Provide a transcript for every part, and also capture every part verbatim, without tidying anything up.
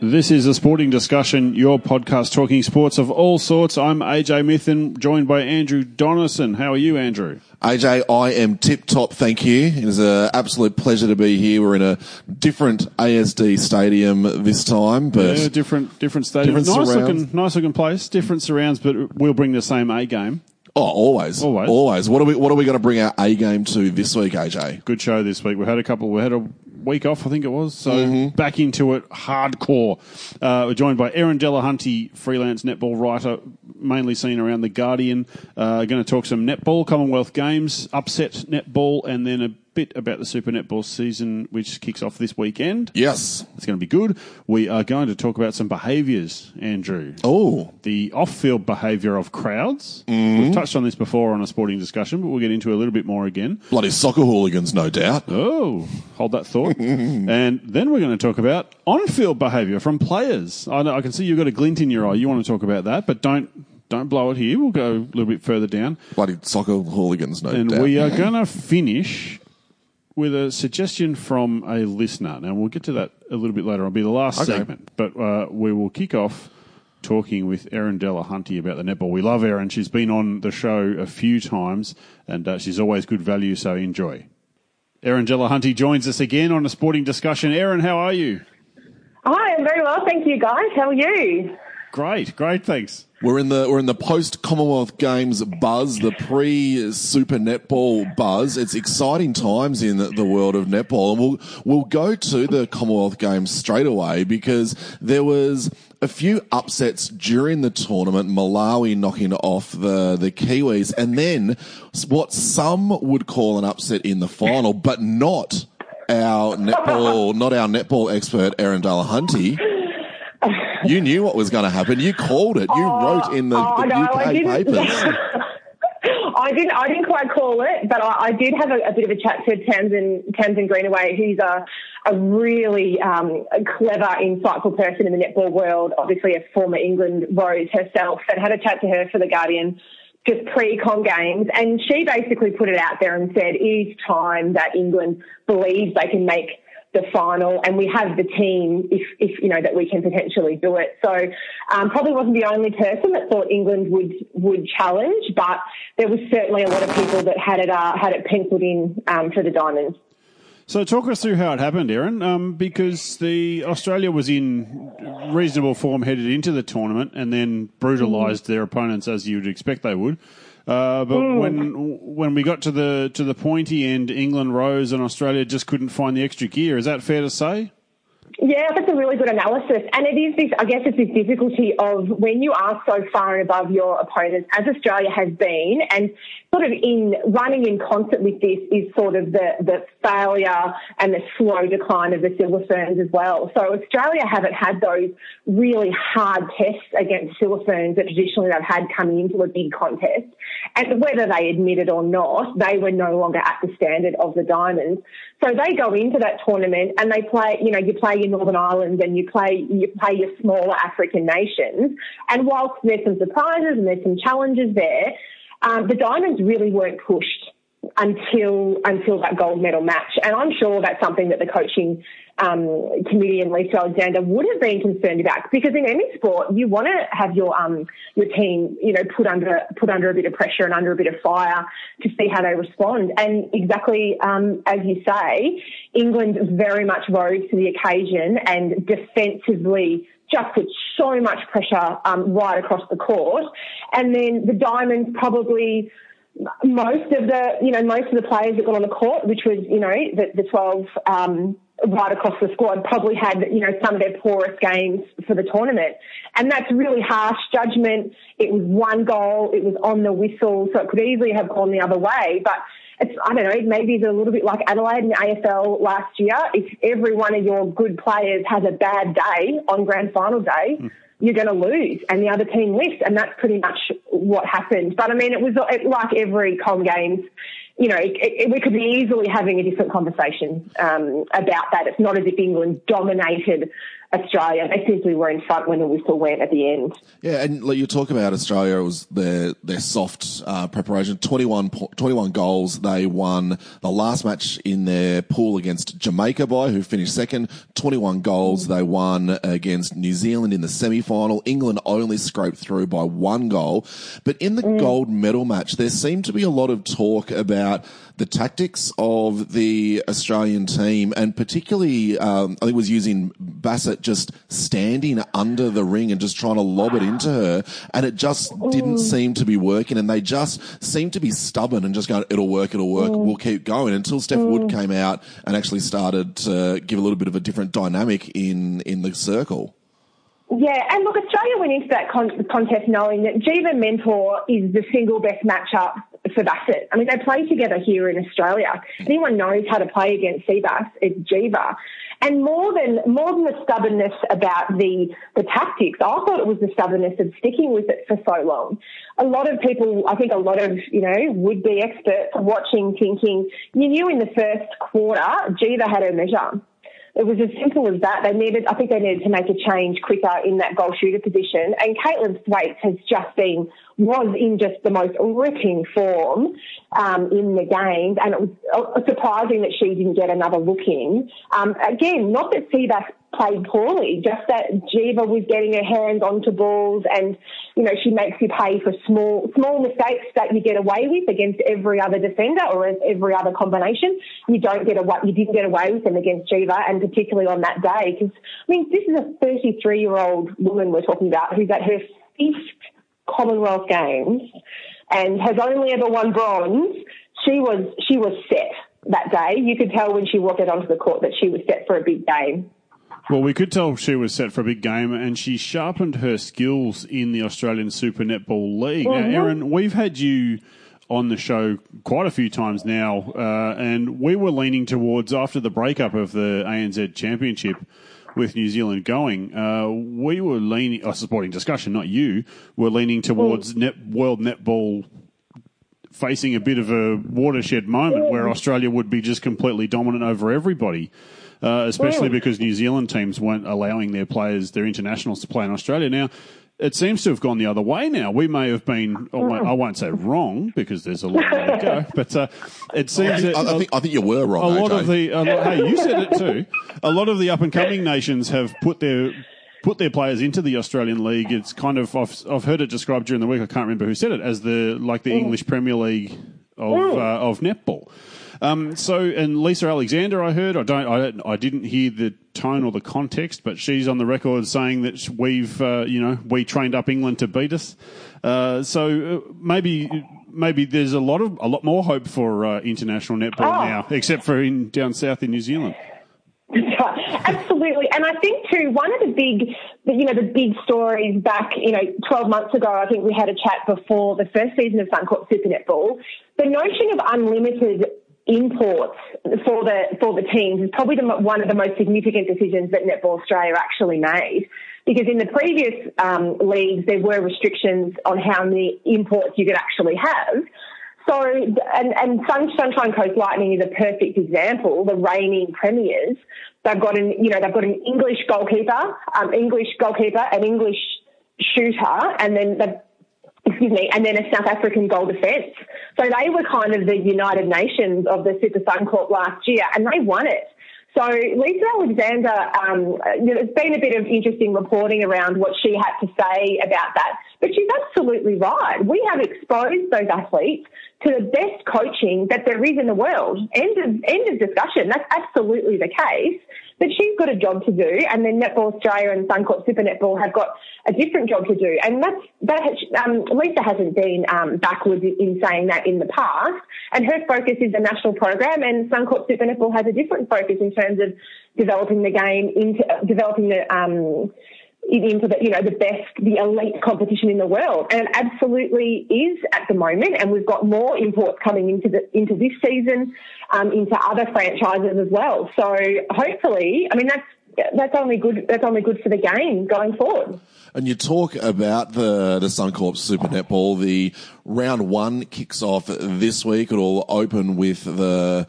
This is a Sporting Discussion, your podcast talking sports of all sorts. I'm A J Mithen, joined by Andrew Donison. How are you, Andrew? A J, I am tip-top, thank you. It is an absolute pleasure to be here. We're in a different A S D stadium this time, but yeah, different different stadium. Different nice surrounds. looking, nice looking place. Different surrounds, but we'll bring the same A game. Oh, always, Always. always. What are we? What are we going to bring our A game to this week, A J? Good show this week. We had a couple. We had a week off, I think it was. So Mm-hmm. back into it, hardcore. Uh, we're joined by Erin Delahunty, freelance netball writer, mainly seen around the Guardian. Uh, going to talk some netball, Commonwealth Games, upset netball, and then a bit about the Super Netball season, which kicks off this weekend. Yes. It's going to be good. We are going to talk about some behaviours, Andrew. Oh, The off-field behaviour of crowds. We've touched on this before on a Sporting Discussion, but we'll get into it a little bit more again. bloody soccer hooligans, no doubt. Oh, hold that thought. And then we're going to talk about on-field behaviour from players. I, know, I can see you've got a glint in your eye. You want to talk about that, but don't don't blow it here. We'll go a little bit further down. Bloody soccer hooligans, no And doubt. we are going to finish with a suggestion from a listener. Now, we'll get to that a little bit later. It'll be the last Okay. segment. But uh, we will kick off talking with Erin Delahunty about the netball. We love Erin. She's been on the show a few times, and uh, she's always good value, so enjoy. Erin Delahunty joins us again on a Sporting Discussion. Erin, how are you? Hi, I'm very well, thank you, guys. How are you? Great, great, thanks. We're in the we're in the post Commonwealth Games buzz, the pre Super Netball buzz. It's exciting times in the world of netball, and we'll we'll go to the Commonwealth Games straight away because there was a few upsets during the tournament. Malawi knocking off the the Kiwis, and then what some would call an upset in the final, but not our netball, not our netball expert Erin Delahunty. You knew what was going to happen. You called it. You Oh, wrote in the, oh, the no, U I K didn't. papers. I didn't. I didn't quite call it, but I, I did have a, a bit of a chat to Tamsin Tamsin Greenaway, who's a a really um, a clever, insightful person in the netball world. Obviously, a former England Rose herself, and had a chat to her for the Guardian just pre-Com games, and she basically put it out there and said, "It is time that England believes they can make the final, and we have the team if, if you know, that we can potentially do it." So um, probably wasn't the only person that thought England would would challenge, but there was certainly a lot of people that had it uh, had it penciled in um, for the Diamonds. So talk us through how it happened, Erin, um, because the Australia was in reasonable form headed into the tournament and then brutalised their opponents as you'd expect they would. Uh, but Mm. when when we got to the to the pointy end, England rose and Australia just couldn't find the extra gear. Is that fair to say? Yeah, that's a really good analysis. And it is this, I guess it's this difficulty of when you are so far and above your opponents, as Australia has been, and sort of in running in concert with this is sort of the, the failure and the slow decline of the Silver Ferns as well. So Australia haven't had those really hard tests against Silver Ferns that traditionally they've had coming into a big contest. And whether they admit it or not, they were no longer at the standard of the Diamonds. So they go into that tournament and they play, you know, you play your Northern Ireland and you play, you play your smaller African nations. And whilst there's some surprises and there's some challenges there, um, the Diamonds really weren't pushed until until that gold medal match. And I'm sure that's something that the coaching um, committee and Lisa Alexander would have been concerned about, because in any sport you want to have your um your team, you know, put under put under a bit of pressure and under a bit of fire to see how they respond. And exactly um, as you say, England very much rose to the occasion and defensively just put so much pressure um, right across the court. And then the Diamonds probably, most of the, you know, most of the players that got on the court, which was, you know, the, the twelve um, right across the squad, probably had, you know, some of their poorest games for the tournament. And that's really harsh judgment. It was one goal. It was on the whistle. So it could easily have gone the other way. But it's, I don't know, maybe it's a little bit like Adelaide in the A F L last year. If every one of your good players has a bad day on grand final day, mm. you're going to lose and the other team lifts. And that's pretty much what happened. But I mean, it was it, like every Com Games, you know, it, it, we could be easily having a different conversation um, about that. It's not as if England dominated Australia. They simply were in front when the whistle went at the end. Yeah, and like you talk about Australia, it was their their soft uh, preparation. twenty-one, twenty-one goals they won the last match in their pool against Jamaica by, who finished second. twenty-one goals they won against New Zealand in the semi-final. England only scraped through by one goal. But in the mm. gold medal match, there seemed to be a lot of talk about the tactics of the Australian team, and particularly, um, I think it was using Bassett just standing under the ring and just trying to lob it into her, and it just didn't seem to be working, and they just seemed to be stubborn and just going, it'll work, it'll work, we'll keep going, until Steph Wood came out and actually started to give a little bit of a different dynamic in, in the circle. Yeah, and look, Australia went into that con- contest knowing that Jiva Mentor is the single best matchup for Bassett. I mean, they play together here in Australia. If anyone knows how to play against Seabass, it's Jiva. And more than more than the stubbornness about the, the tactics, I thought it was the stubbornness of sticking with it for so long. A lot of people, I think a lot of, you know, would-be experts watching thinking, you knew in the first quarter, Jiva had her measure. It was as simple as that. They needed, I think they needed to make a change quicker in that goal shooter position. And Caitlin Thwaites has just been, was in just the most ripping form um, in the games. And it was surprising that she didn't get another look in. Um, again, not that Seabass played poorly, just that Jiva was getting her hands onto balls, and, you know, she makes you pay for small small mistakes that you get away with against every other defender or every other combination. You don't get away, you didn't get away with them against Jiva, and particularly on that day, because, I mean, this is a thirty-three-year-old woman we're talking about who's at her fifth Commonwealth Games and has only ever won bronze. She was she was set that day. You could tell when she walked out onto the court that she was set for a big game. Well, we could tell she was set for a big game, and she sharpened her skills in the Australian Super Netball League. Mm-hmm. Now, Erin, we've had you on the show quite a few times now, uh, and we were leaning towards, after the breakup of the A N Z Championship with New Zealand going, uh, we were leaning, oh, supporting discussion, not you, were leaning towards mm. net, World Netball facing a bit of a watershed moment mm. where Australia would be just completely dominant over everybody. Uh, especially because New Zealand teams weren't allowing their players, their internationals, to play in Australia. Now, it seems to have gone the other way now. We may have been, I won't say wrong, because there's a long way to go, but uh, it seems that... I, I, think, I think you were wrong, A lot A J. of the... A lot, hey, you said it too. A lot of the up-and-coming nations have put their... put their players into the Australian League. It's kind of, I've, I've heard it described during the week, I can't remember who said it, as the like the English Premier League of uh, of netball. Um, so, and Lisa Alexander, I heard, I don't, I don't, I didn't hear the tone or the context, but she's on the record saying that we've, uh, you know, we trained up England to beat us. Uh, so uh, maybe, maybe there's a lot of, a lot more hope for uh, international netball oh. now, except for in down south in New Zealand. Absolutely. And I think too, one of the big, you know, the big stories back, you know, twelve months ago, I think we had a chat before the first season of Suncorp Super Netball, the notion of unlimited imports for the for the teams is probably the, one of the most significant decisions that Netball Australia actually made, because in the previous um, leagues there were restrictions on how many imports you could actually have. So, and, and Sunshine Coast Lightning is a perfect example. The reigning premiers, they've got an, you know, they've got an English goalkeeper, um, English goalkeeper, an English shooter, and then the excuse me, and then a South African goal defence. So they were kind of the United Nations of the Super Suncorp last year, and they won it. So Lisa Alexander, um, you know, there's been a bit of interesting reporting around what she had to say about that, but she's absolutely right. We have exposed those athletes to the best coaching that there is in the world. End of, end of discussion. That's absolutely the case. But she's got a job to do, and then Netball Australia and Suncorp Super Netball have got a different job to do. And that's, that has, um, Lisa hasn't been um, backwards in saying that in the past. And her focus is the national program, and Suncorp Super Netball has a different focus in terms of developing the game, into developing the um, into the, you know, the best, the elite competition in the world. And it absolutely is at the moment. And we've got more imports coming into the, into this season, um, into other franchises as well. So hopefully, I mean, that's, that's only good, that's only good for the game going forward. And you talk about the, the Suncorp Super Netball. The round one kicks off this week. It'll open with the,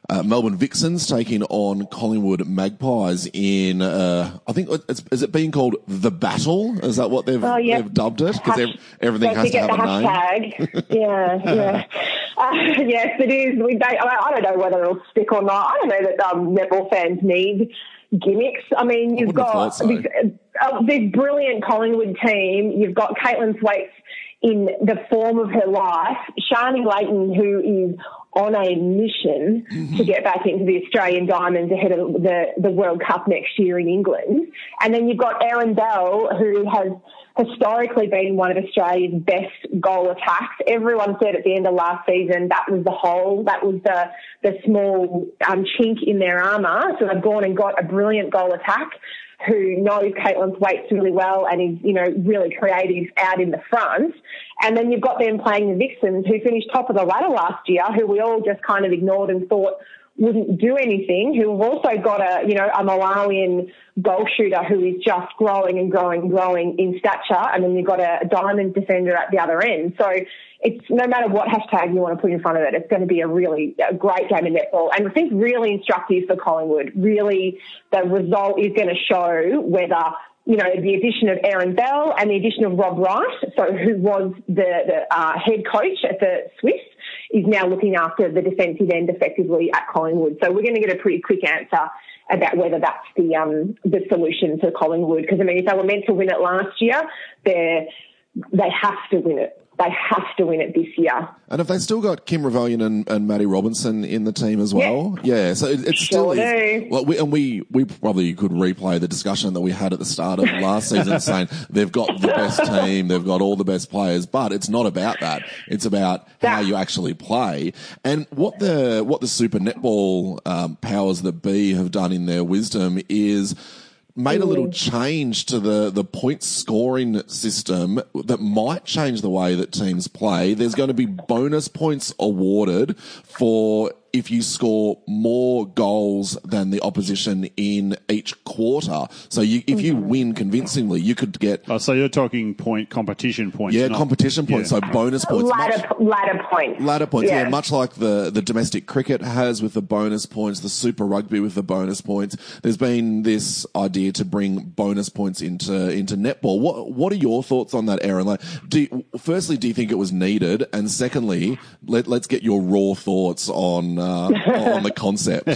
uh, Melbourne Vixens taking on Collingwood Magpies in, uh, I think, it's, is it being called The Battle? Is that what they've, oh, yep. they've dubbed it? Because Hash- everything has to have a hashtag. name. yeah, yeah. Uh, yes, it is. We don't, I don't know whether it'll stick or not. I don't know that um, netball fans need gimmicks. I mean, you've I got so. this, uh, this brilliant Collingwood team. You've got Caitlin Thwaites in the form of her life. Shani Layton, who is on a mission mm-hmm. to get back into the Australian Diamonds ahead of the, the World Cup next year in England. And then you've got Erin Bell, who has historically been one of Australia's best goal attacks. Everyone said at the end of last season that was the hole, that was the, the small um, chink in their armour. So they've gone and got a brilliant goal attack who knows Caitlin Thwaites really well and is, you know, really creative out in the front. And then you've got them playing the Vixens, who finished top of the ladder last year, who we all just kind of ignored and thought wouldn't do anything, who have also got a, you know, a Malawian goal shooter who is just growing and growing and growing in stature, and then you've got a, a diamond defender at the other end. So it's no matter what hashtag you want to put in front of it, it's going to be a really a great game of netball. And I think really instructive for Collingwood. Really, the result is going to show whether, you know, the addition of Erin Bell and the addition of Rob Wright, so who was the, the uh, head coach at the Swiss, is now looking after the defensive end effectively at Collingwood. So we're going to get a pretty quick answer about whether that's the um, the solution to Collingwood. Because, I mean, if they were meant to win it last year, they they have to win it. They have to win it this year. And have they still got Kim Revellion and, and Maddie Robinson in the team as well? Yeah, yeah so it, it still sure is. Do. Well, we, and we, we probably could replay the discussion that we had at the start of last season saying they've got the best team, they've got all the best players, but it's not about that. It's about that. how you actually play. And what the, what the Super Netball um, powers that be have done in their wisdom is made a little change to the, the point scoring system that might change the way that teams play. There's going to be bonus points awarded for if you score more goals than the opposition in each quarter. So you, if you win convincingly, you could get... Oh, so you're talking point competition points. Yeah, not, competition points, yeah. So bonus points. Ladder, much, ladder points. Ladder points, yeah. yeah. Much like the, the domestic cricket has with the bonus points, the Super Rugby with the bonus points. There's been this idea to bring bonus points into into netball. What what are your thoughts on that, Erin? Like, do you, firstly, do you think it was needed? And secondly, let, let's get your raw thoughts on... Uh, on the concept.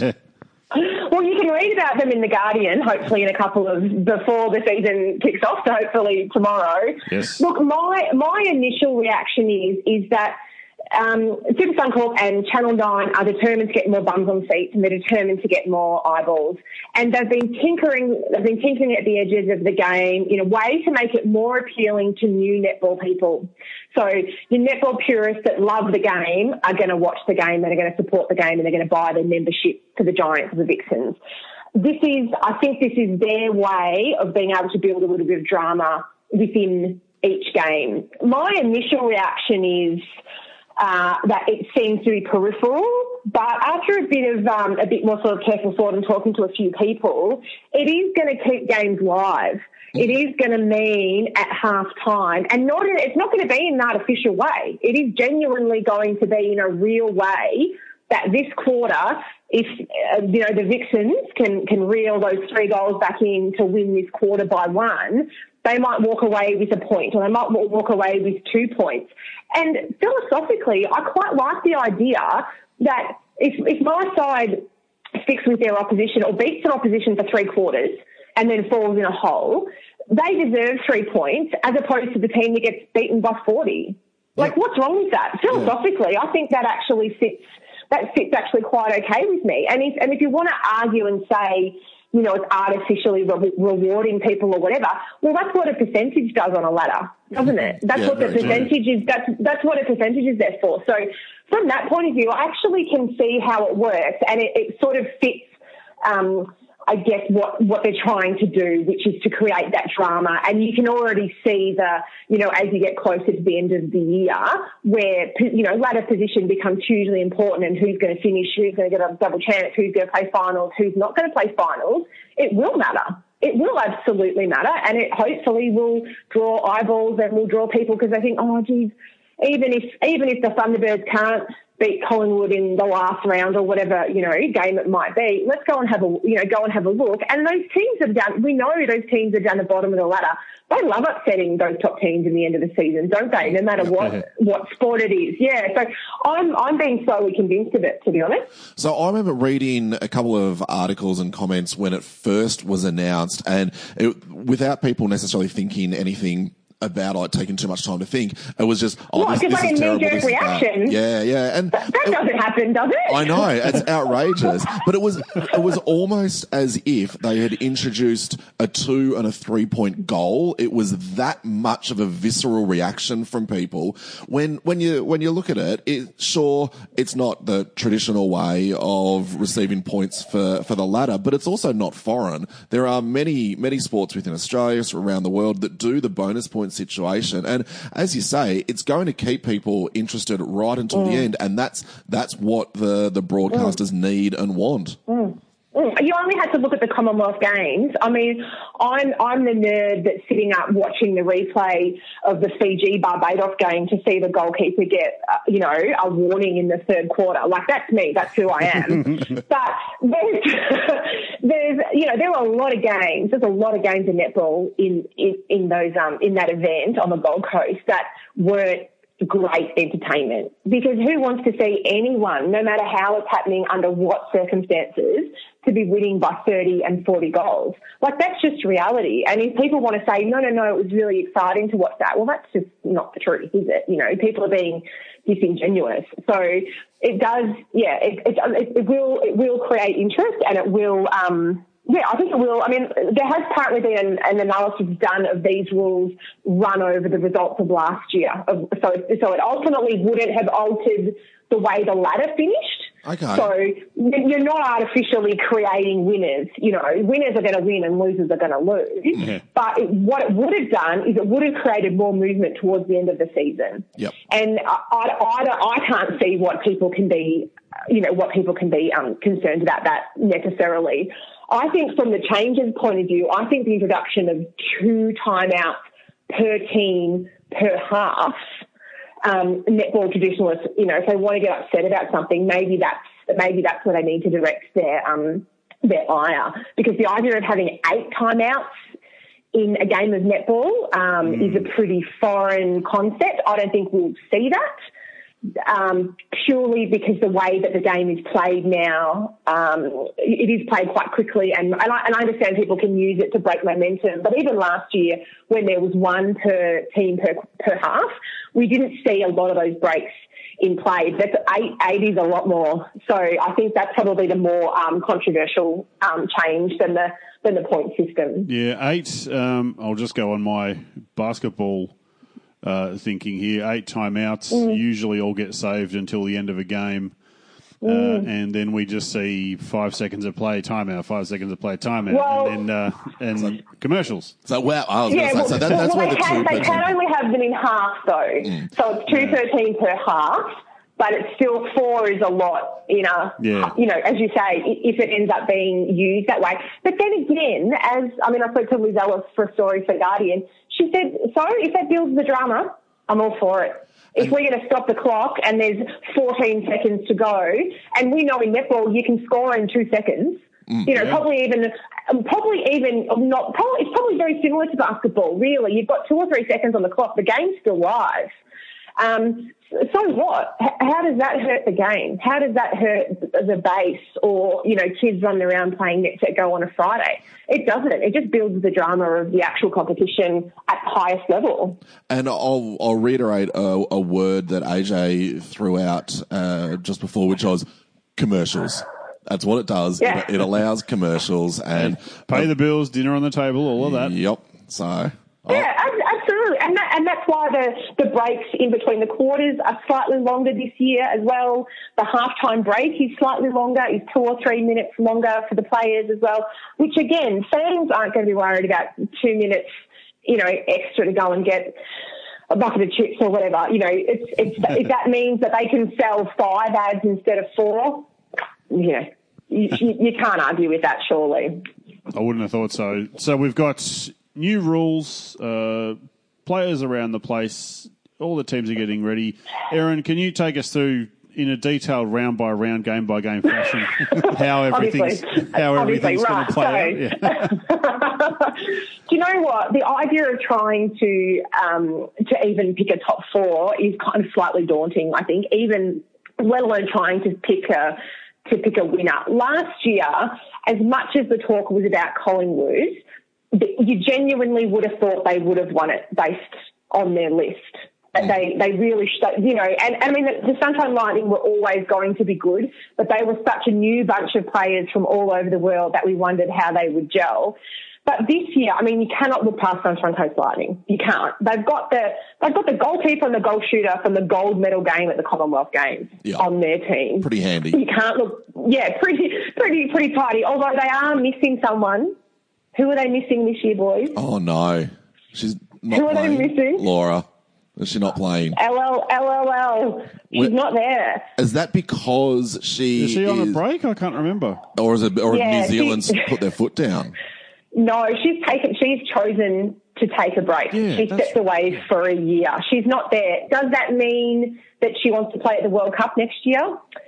Well, you can read about them in The Guardian, hopefully in a couple of, before the season kicks off, so hopefully tomorrow. Yes. Look, my my initial reaction is is that um, Super Suncorp and Channel nine are determined to get more bums on seats, and they're determined to get more eyeballs. And they've been tinkering, they've been tinkering at the edges of the game in a way to make it more appealing to new netball people. So your netball purists that love the game are going to watch the game, and are going to support the game, and they're going to buy their membership to the Giants or the Vixens. This is, I think this is their way of being able to build a little bit of drama within each game. My initial reaction is uh, that it seems to be peripheral, but after a bit of um, a bit more sort of careful thought and talking to a few people, it is going to keep games live. It is going to mean at half time, and not in, it's not going to be in an artificial way. It is genuinely going to be in a real way that this quarter, if uh, you know the Vixens can can reel those three goals back in to win this quarter by one, they might walk away with a point, or they might walk away with two points. And philosophically, I quite like the idea that if if my side sticks with their opposition or beats an opposition for three quarters and then falls in a hole, they deserve three points as opposed to the team that gets beaten by forty. Like, what's wrong with that? Philosophically, I think that actually fits, that fits actually quite okay with me. And if, and if you want to argue and say, you know, it's artificially re- rewarding people or whatever, well, that's what a percentage does on a ladder, doesn't it? That's yeah, what the percentage true. is, that's, that's what a percentage is there for. So from that point of view, I actually can see how it works, and it, it sort of fits, um, I guess, what, what they're trying to do, which is to create that drama. And you can already see the, you know, as you get closer to the end of the year, where, you know, ladder position becomes hugely important, and who's going to finish, who's going to get a double chance, who's going to play finals, who's not going to play finals. It will matter. It will absolutely matter, and it hopefully will draw eyeballs and will draw people because they think, oh, geez, even if even if the Thunderbirds can't, beat Collingwood in the last round or whatever, you know, game it might be. Let's go and have a, you know, go and have a look. And those teams have done, we know those teams are down the bottom of the ladder. They love upsetting those top teams in the end of the season, don't they? No matter what what sport it is. Yeah, so I'm I'm being slowly convinced of it, to be honest. So I remember reading a couple of articles and comments when it first was announced, and it, without people necessarily thinking anything about like taking too much time to think, it was just oh, what, this, just this like is a terrible. knee-jerk reaction. Yeah, yeah, and that, that it, doesn't happen, does it? I know, it's outrageous. But it was it was almost as if they had introduced a two and a three point goal. It was that much of a visceral reaction from people. When when you when you look at it, it sure it's not the traditional way of receiving points for, for the ladder, but it's also not foreign. There are many many sports within Australia, around the world, that do the bonus point situation. And as you say, it's going to keep people interested right until mm. the end, and that's that's what the, the broadcasters mm. need and want. Mm. Mm. You only had to look at the Commonwealth Games. I mean, I'm I'm the nerd that's sitting up watching the replay of the Fiji-Barbados game to see the goalkeeper get, uh, you know, a warning in the third quarter. Like, that's me. That's who I am. But there's, there's, you know, there are a lot of games. There's a lot of games of netball in in, in those um in that event on the Gold Coast that weren't great entertainment, because who wants to see anyone, no matter how it's happening, under what circumstances, to be winning by thirty and forty goals? Like, that's just reality. And if people want to say, no, no, no, it was really exciting to watch that, well, that's just not the truth, is it? You know, people are being disingenuous. So it does, yeah, it, it, it will it will create interest, and it will, um, yeah, I think it will. I mean, there has apparently been an, an analysis done of these rules run over the results of last year. So, so it ultimately wouldn't have altered the way the ladder finished. Okay. So you're not artificially creating winners. You know, winners are going to win and losers are going to lose. Yeah. But it, what it would have done is it would have created more movement towards the end of the season. Yep. And I, I, I, I can't see what people can be, you know, what people can be um, concerned about that necessarily. I think from the changes point of view, I think the introduction of two timeouts per team per half, um, netball traditionalists, you know, if they want to get upset about something, maybe that's maybe that's where they need to direct their um, their ire, because the idea of having eight timeouts in a game of netball um, mm. is a pretty foreign concept. I don't think we'll see that. Um, purely because the way that the game is played now, um, it is played quite quickly, and, and, I, and I understand people can use it to break momentum. But even last year, when there was one per team per per half, we didn't see a lot of those breaks in play. That's eight, eight is a lot more. So I think that's probably the more um, controversial um, change than the than the point system. Yeah, eight. Um, I'll just go on my basketball Uh, thinking here, eight timeouts mm. usually all get saved until the end of a game, uh, mm. and then we just see five seconds of play, timeout, five seconds of play, timeout, well, and then uh, and so, commercials. So wow, I was yeah, going to say, well, so that, that's well, where the can, two. They can only have them in half though, mm. so it's two yeah. thirteen per half. But it's still, four is a lot in a, yeah. you know, as you say, if it ends up being used that way. But then again, as, I mean, I spoke to Liz Ellis for a story for Guardian. She said, so if that builds the drama, I'm all for it. If we're going to stop the clock and there's fourteen seconds to go, and we know in netball you can score in two seconds, mm, you know, yeah. probably even, probably even not, probably, it's probably very similar to basketball, really. You've got two or three seconds on the clock. The game's still live. Um, so what? How does that hurt the game? How does that hurt the base or, you know, kids running around playing Net Set Go on a Friday? It doesn't. It just builds the drama of the actual competition at highest level. And I'll, I'll reiterate a, a word that A J threw out uh, just before, which was commercials. That's what it does. Yeah. It, it allows commercials and pay uh, the bills, dinner on the table, all of that. Yep. So. Yeah, absolutely. And that, and that's why the, the breaks in between the quarters are slightly longer this year as well. The halftime break is slightly longer, is two or three minutes longer for the players as well, which again, fans aren't going to be worried about two minutes, you know, extra to go and get a bucket of chips or whatever. You know, it's, it's, if that means that they can sell five ads instead of four, you know, you, you can't argue with that, surely. I wouldn't have thought so. So we've got new rules, uh, players around the place, all the teams are getting ready. Erin, can you take us through in a detailed round by round, game by game fashion how everything's how everything's going to play so, out. Yeah. Do you know what? The idea of trying to um, to even pick a top four is kind of slightly daunting, I think, even let alone trying to pick a to pick a winner. Last year, as much as the talk was about Collingwood, you genuinely would have thought they would have won it based on their list. They they really, you know, and, and I mean, the, the Sunshine Lightning were always going to be good, but they were such a new bunch of players from all over the world that we wondered how they would gel. But this year, I mean, you cannot look past Sunshine Coast Lightning. You can't. They've got the they've got the goalkeeper and the goal shooter from the gold medal game at the Commonwealth Games yeah. on their team. Pretty handy. You can't look, yeah, pretty pretty pretty tidy. Although they are missing someone. Who are they missing this year, boys? Oh no, she's not Who are playing. they missing? Laura. Is she not playing? L L L L. She's Wait, not there. Is that because she Is she on is, a break? I can't remember. or is it, or Yeah, New Zealand's she- put their foot down? No, she's taken. She's chosen to take a break. Yeah, she that's- stepped away for a year. She's not there. Does that mean that she wants to play at the World Cup next year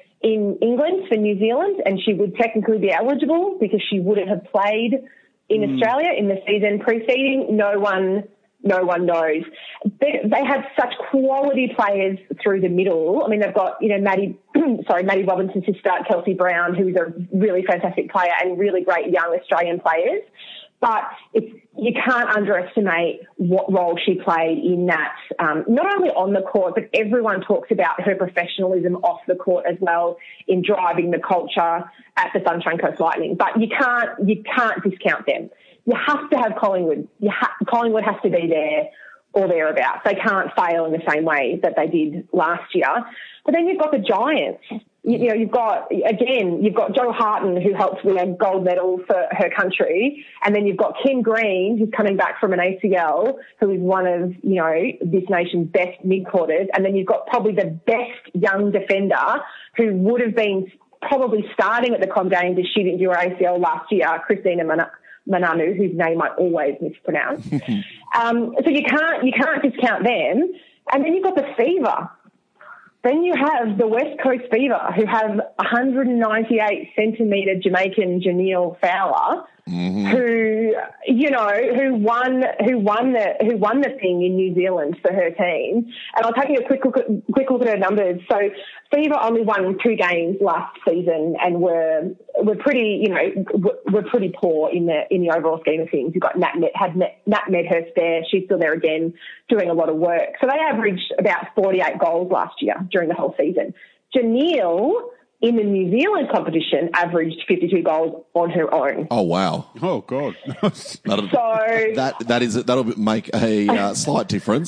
in England for New Zealand? And she would technically be eligible because she wouldn't have played in mm. Australia in the season preceding. No one, no one knows. They, they have such quality players through the middle. I mean, they've got, you know, Maddie, sorry, Maddie Robinson's sister, Kelsey Brown, who's a really fantastic player, and really great young Australian players. But it's, you can't underestimate what role she played in that, um, not only on the court, but everyone talks about her professionalism off the court as well in driving the culture at the Sunshine Coast Lightning. But you can't, you can't discount them. You have to have Collingwood. You ha- Collingwood has to be there or thereabouts. They can't fail in the same way that they did last year. But then you've got the Giants. You, you know, you've got, again, you've got Jo Harton, who helped win a gold medal for her country. And then you've got Kim Green, who's coming back from an A C L, who is one of, you know, this nation's best mid-quarters. And then you've got probably the best young defender who would have been probably starting at the Com Games if she didn't do her A C L last year, Christina Man- Mananu, whose name I always mispronounce. um, so you can't, you can't discount them. And then you've got the Fever. Then you have the West Coast Fever, who have one ninety-eight centimetre Jamaican Janelle Fowler, mm-hmm. who, you know, who won, who won the, who won the thing in New Zealand for her team. And I'll take you a quick look at, quick look at her numbers. So Fever only won two games last season and were, were pretty, you know, were pretty poor in the, in the overall scheme of things. You've got Nat, Med, had Nat, Nat Medhurst there. She's still there again, doing a lot of work. So they averaged about forty-eight goals last year during the whole season. Janelle, in the New Zealand competition, averaged fifty-two goals on her own. Oh, wow. Oh, God. so that that is that'll make a uh, slight difference.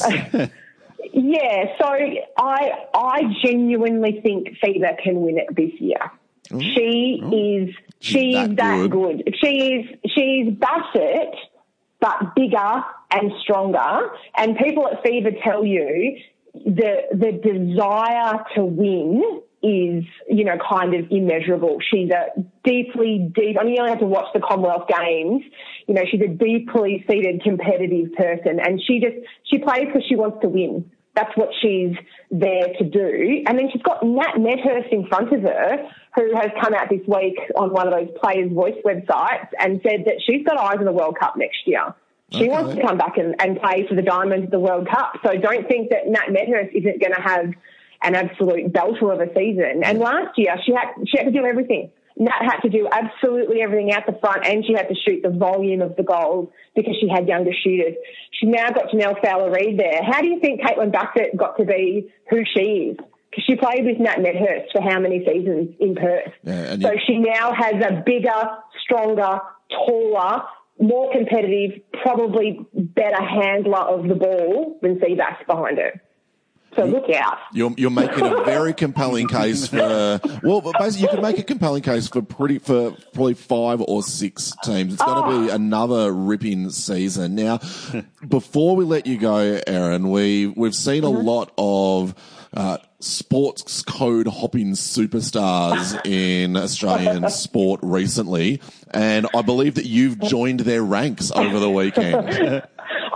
Yeah, so I I genuinely think Fever can win it this year. Oh, she oh. is she's that, that good. good. She's she's Bassett, but bigger and stronger. And people at Fever tell you the the desire to win is, you know, kind of immeasurable. She's a deeply, deep, I mean, you only have to watch the Commonwealth Games. You know, she's a deeply seated, competitive person, and she just, she plays because she wants to win. That's what she's there to do. And then she's got Nat Medhurst in front of her, who has come out this week on one of those Players' Voice websites and said that she's got eyes on the World Cup next year. She okay. wants to come back and, and play for the Diamonds at the World Cup. So don't think that Nat Medhurst isn't going to have an absolute belter of a season. And last year, she had she had to do everything. Nat had to do absolutely everything out the front, and she had to shoot the volume of the goals because she had younger shooters. She now got Janelle Fowler-Reid there. How do you think Caitlin Bassett got to be who she is? Because she played with Nat Medhurst for how many seasons in Perth? Yeah, so you- she now has a bigger, stronger, taller, more competitive, probably better handler of the ball than Seabass behind her. So look out. You're, you're making a very compelling case for, well, basically you can make a compelling case for pretty, for probably five or six teams. It's going to oh. be another ripping season. Now, before we let you go, Erin, we, we've seen mm-hmm. a lot of, uh, sports code hopping superstars in Australian sport recently. And I believe that you've joined their ranks over the weekend. I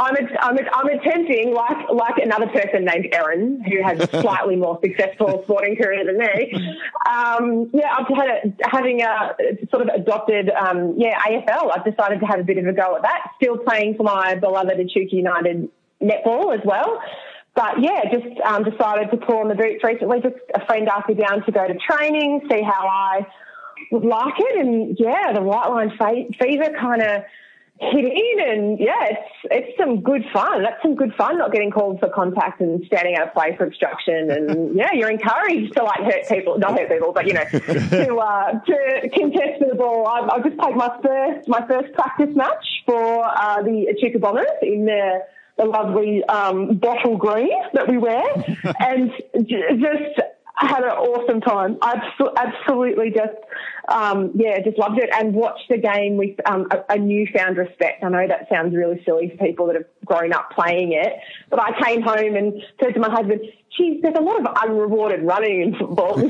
I'm, I'm, I'm attempting, like like another person named Erin, who has a slightly more successful sporting career than me. Um, yeah, I've had a, having a sort of adopted, um, yeah, A F L. I've decided to have a bit of a go at that. Still playing for my beloved Echuca United netball as well. But yeah, just um, decided to pull on the boots recently. Just a friend asked me down to go to training, see how I would like it, and yeah, the white line fe- fever kind of hit in, and yeah, it's it's some good fun. That's some good fun, not getting called for contact and standing out of play for obstruction, and yeah, you're encouraged to like hurt people, not hurt people, but you know, to uh, to contest the ball. I've, I've just played my first my first practice match for uh, the Echuca Bombers in the. the lovely um, bottle green that we wear, and j- just had an awesome time. Abs- absolutely just, um, yeah, just loved it, and watched the game with um, a, a newfound respect. I know that sounds really silly for people that have grown up playing it, but I came home and said to my husband, geez, there's a lot of unrewarded running in football.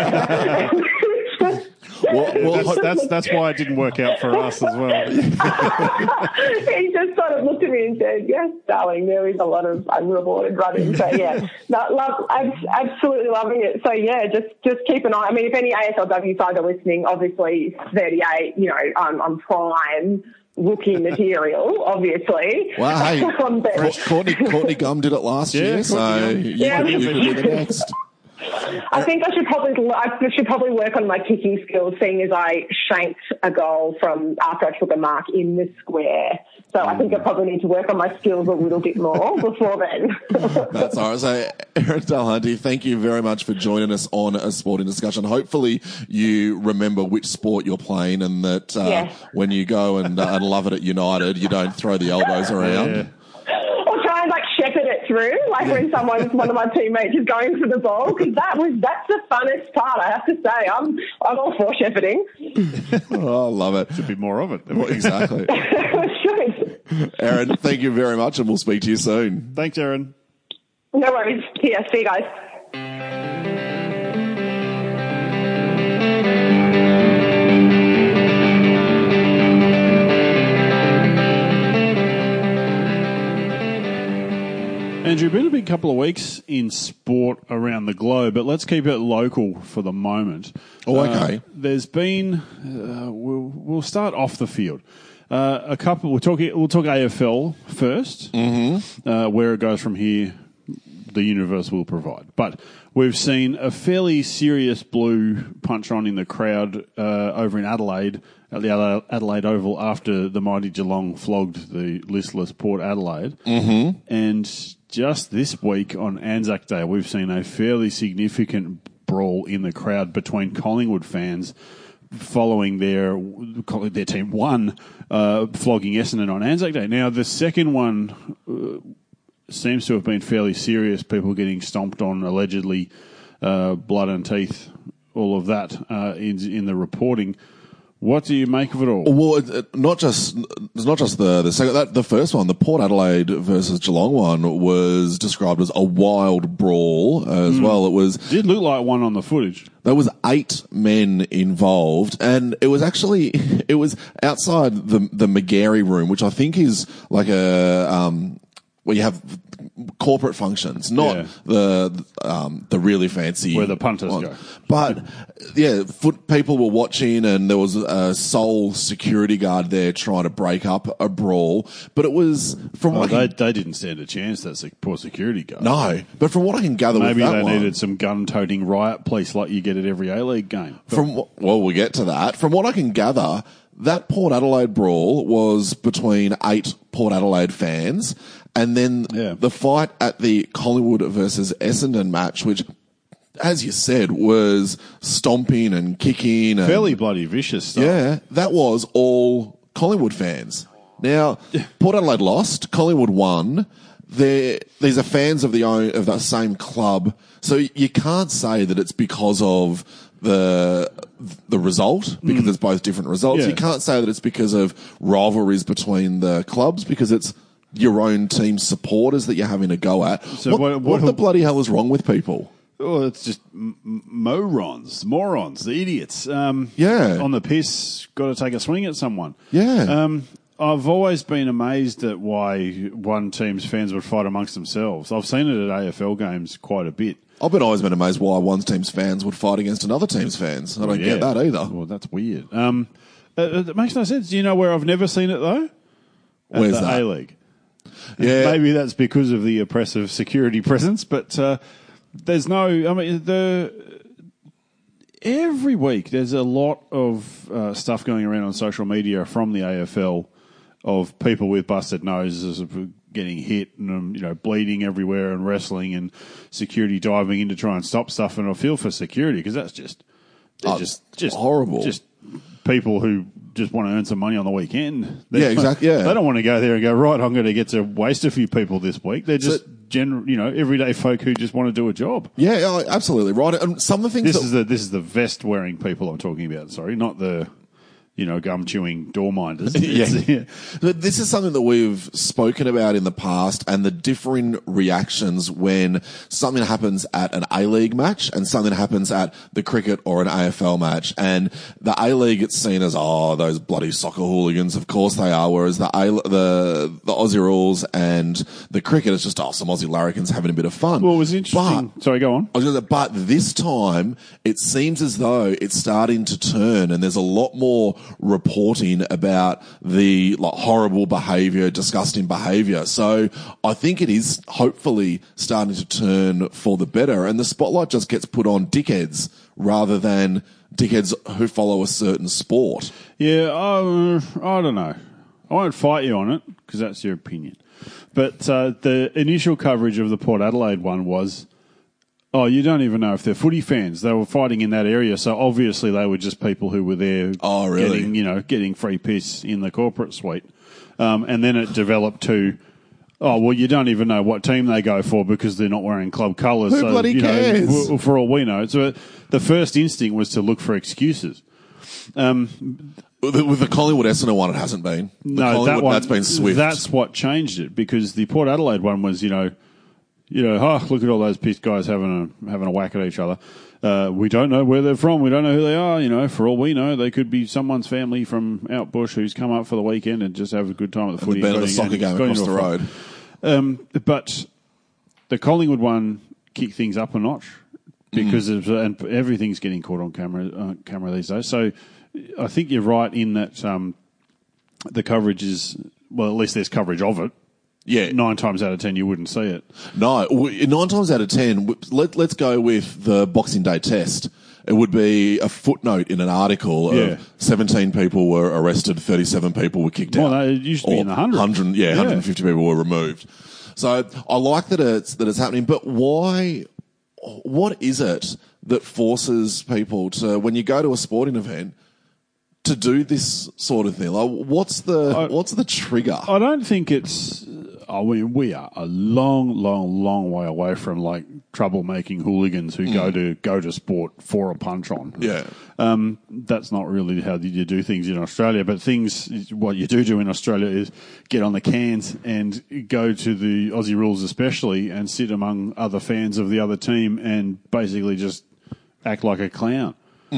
Well, well that's, that's that's why it didn't work out for us as well. He just sort of looked at me and said, yes, darling, there is a lot of unrewarded running. So, yeah, no, love, abs- absolutely loving it. So, yeah, just, just keep an eye. I mean, if any A S L W sides are listening, obviously thirty-eight, you know, I'm, I'm prime rookie material, obviously. Well, hey, Courtney, Courtney Gum did it last yeah, year, so you, yeah. could, you could be the next. I think I should probably I should probably work on my kicking skills, seeing as I shanked a goal from after I took a mark in the square. So I think I probably need to work on my skills a little bit more before then. That's all right. So, Erin Delahanty, thank you very much for joining us on A Sporting Discussion. Hopefully you remember which sport you're playing, and that uh, yeah. when you go and, uh, and love it at United, you don't throw the elbows around. Yeah. Try and like shepherd it through, like when someone, one of my teammates is going for the ball, because that was that's the funnest part. I have to say, I'm I'm all for shepherding. Oh, I love it. Should be more of it. Well, exactly. Should. Erin, thank you very much, and we'll speak to you soon. Thanks, Erin. No worries. Yeah, see you guys. Andrew, been a big couple of weeks in sport around the globe, but let's keep it local for the moment. Oh, okay. Uh, there's been, uh, we'll, we'll start off the field. Uh, a couple, we'll talk, we'll talk A F L first, mm-hmm. uh, where it goes from here, the universe will provide. But we've seen a fairly serious blue punch on in the crowd uh, over in Adelaide, at the Adelaide Oval, after the mighty Geelong flogged the listless Port Adelaide. Mm-hmm. And just this week on Anzac Day, we've seen a fairly significant brawl in the crowd between Collingwood fans following their their team won, uh, flogging Essendon on Anzac Day. Now, the second one uh, seems to have been fairly serious, people getting stomped on, allegedly uh, blood and teeth, all of that uh, in, in the reporting. What do you make of it all? Well, it, it, not just it's not just the the second that the first one, the Port Adelaide versus Geelong one, was described as a wild brawl as mm. well. It was it did look like one on the footage. There was eight men involved, and it was actually it was outside the the McGarry room, which I think is like a um where you have corporate functions, not yeah. the um, the really fancy where the punters one. go. But yeah, foot people were watching, and there was a sole security guard there trying to break up a brawl. But it was from oh, what they can, they didn't stand a chance. That's a poor security guard. No, but from what I can gather, maybe with that they one, needed some gun-toting riot police like you get at every A-League game. But from well, we'll get to that. From what I can gather, that Port Adelaide brawl was between eight Port Adelaide fans. And then yeah. the fight at the Collingwood versus Essendon match, which, as you said, was stomping and kicking. And, fairly bloody vicious stuff. Yeah, that was all Collingwood fans. Now, Port Adelaide lost, Collingwood won. They're, these are fans of the own, of the same club, so you can't say that it's because of the the result, because mm. it's both different results. Yeah. You can't say that it's because of rivalries between the clubs, because it's your own team's supporters that you're having a go at. So what, what, what the bloody hell is wrong with people? Oh, it's just m- morons, morons, the idiots. Um, yeah. On the piss, got to take a swing at someone. Yeah. Um, I've always been amazed at why one team's fans would fight amongst themselves. I've seen it at A F L games quite a bit. I've been always been amazed why one team's fans would fight against another team's fans. I don't Yeah. get that either. Well, that's weird. Um, it, it makes no sense. Do you know where I've never seen it, though? At Where's the that? A-League. Yeah. Maybe that's because of the oppressive security presence, but uh, there's no... I mean, the every week there's a lot of uh, stuff going around on social media from the A F L of people with busted noses getting hit and um, you know bleeding everywhere and wrestling and security diving in to try and stop stuff. And I feel for security because that's just they're Oh, just just horrible. Just people who just want to earn some money on the weekend. They Yeah, don't- exactly, yeah. They don't want to go there and go, right, I'm going to get to waste a few people this week. They're just So- general, you know, everyday folk who just want to do a job. Yeah, oh, absolutely right. And some of the things This that, is the this is the vest wearing people I'm talking about. Sorry, not the you know gum chewing door minders. It's- Yeah. But this is something that we've spoken about in the past, and the differing reactions when something happens at an A-League match and something happens at the cricket or an A F L match. And the A-League, it's seen as, oh, those bloody soccer hooligans. Of course they are. Whereas the A- the the Aussie rules and the cricket, it's just, oh, some Aussie larrikins having a bit of fun. Well, it was interesting. But, Sorry, go on. I was gonna say, but this time it seems as though it's starting to turn, and there's a lot more reporting about the like horrible behaviour, disgusting behaviour. So I think it is hopefully starting to turn for the better, and the spotlight just gets put on dickheads rather than dickheads who follow a certain sport. Yeah, uh, I don't know. I won't fight you on it because that's your opinion. But uh, the initial coverage of the Port Adelaide one was, oh, you don't even know if they're footy fans. They were fighting in that area, so obviously they were just people who were there. Oh, really? Getting, you know, getting free piss in the corporate suite. Um, and then it developed to, oh, well, you don't even know what team they go for because they're not wearing club colours. Who so, bloody you know, cares? w- for all we know. So the first instinct was to look for excuses. With the, with the Collingwood Essendon one, it hasn't been. The No, Collingwood, that one, that's been swift. That's what changed it because the Port Adelaide one was, you know, you know, oh, look at all those pissed guys having a having a whack at each other. Uh, we don't know where they're from. We don't know who they are. You know, for all we know, they could be someone's family from out bush who's come up for the weekend and just have a good time at the footy. They've been at a and soccer got game in- got across into the a fight. road. Um, but the Collingwood one kicked things up a notch because Mm. of, and everything's getting caught on camera uh, camera these days. So I think you're right in that um, the coverage is, well, at least there's coverage of it. Yeah. Nine times out of ten, you wouldn't see it. No, w- nine times out of ten, w- let, let's go with the Boxing Day test. It would be a footnote in an article Yeah. of seventeen people were arrested, thirty-seven people were kicked Well, out. no, it used to be Or in the hundreds. one hundred, yeah, Yeah. one hundred fifty people were removed. So I like that it's, that it's happening, but why, what is it that forces people to, when you go to a sporting event, to do this sort of thing? Like, what's the, I- what's the trigger? I don't think it's. I mean, we are a long, long, long way away from like troublemaking hooligans who go to go to sport for a punch on. Yeah. Um, that's not really how you do things in Australia. But things, what you do do in Australia is get on the cans and go to the Aussie rules, especially, and sit among other fans of the other team and basically just act like a clown.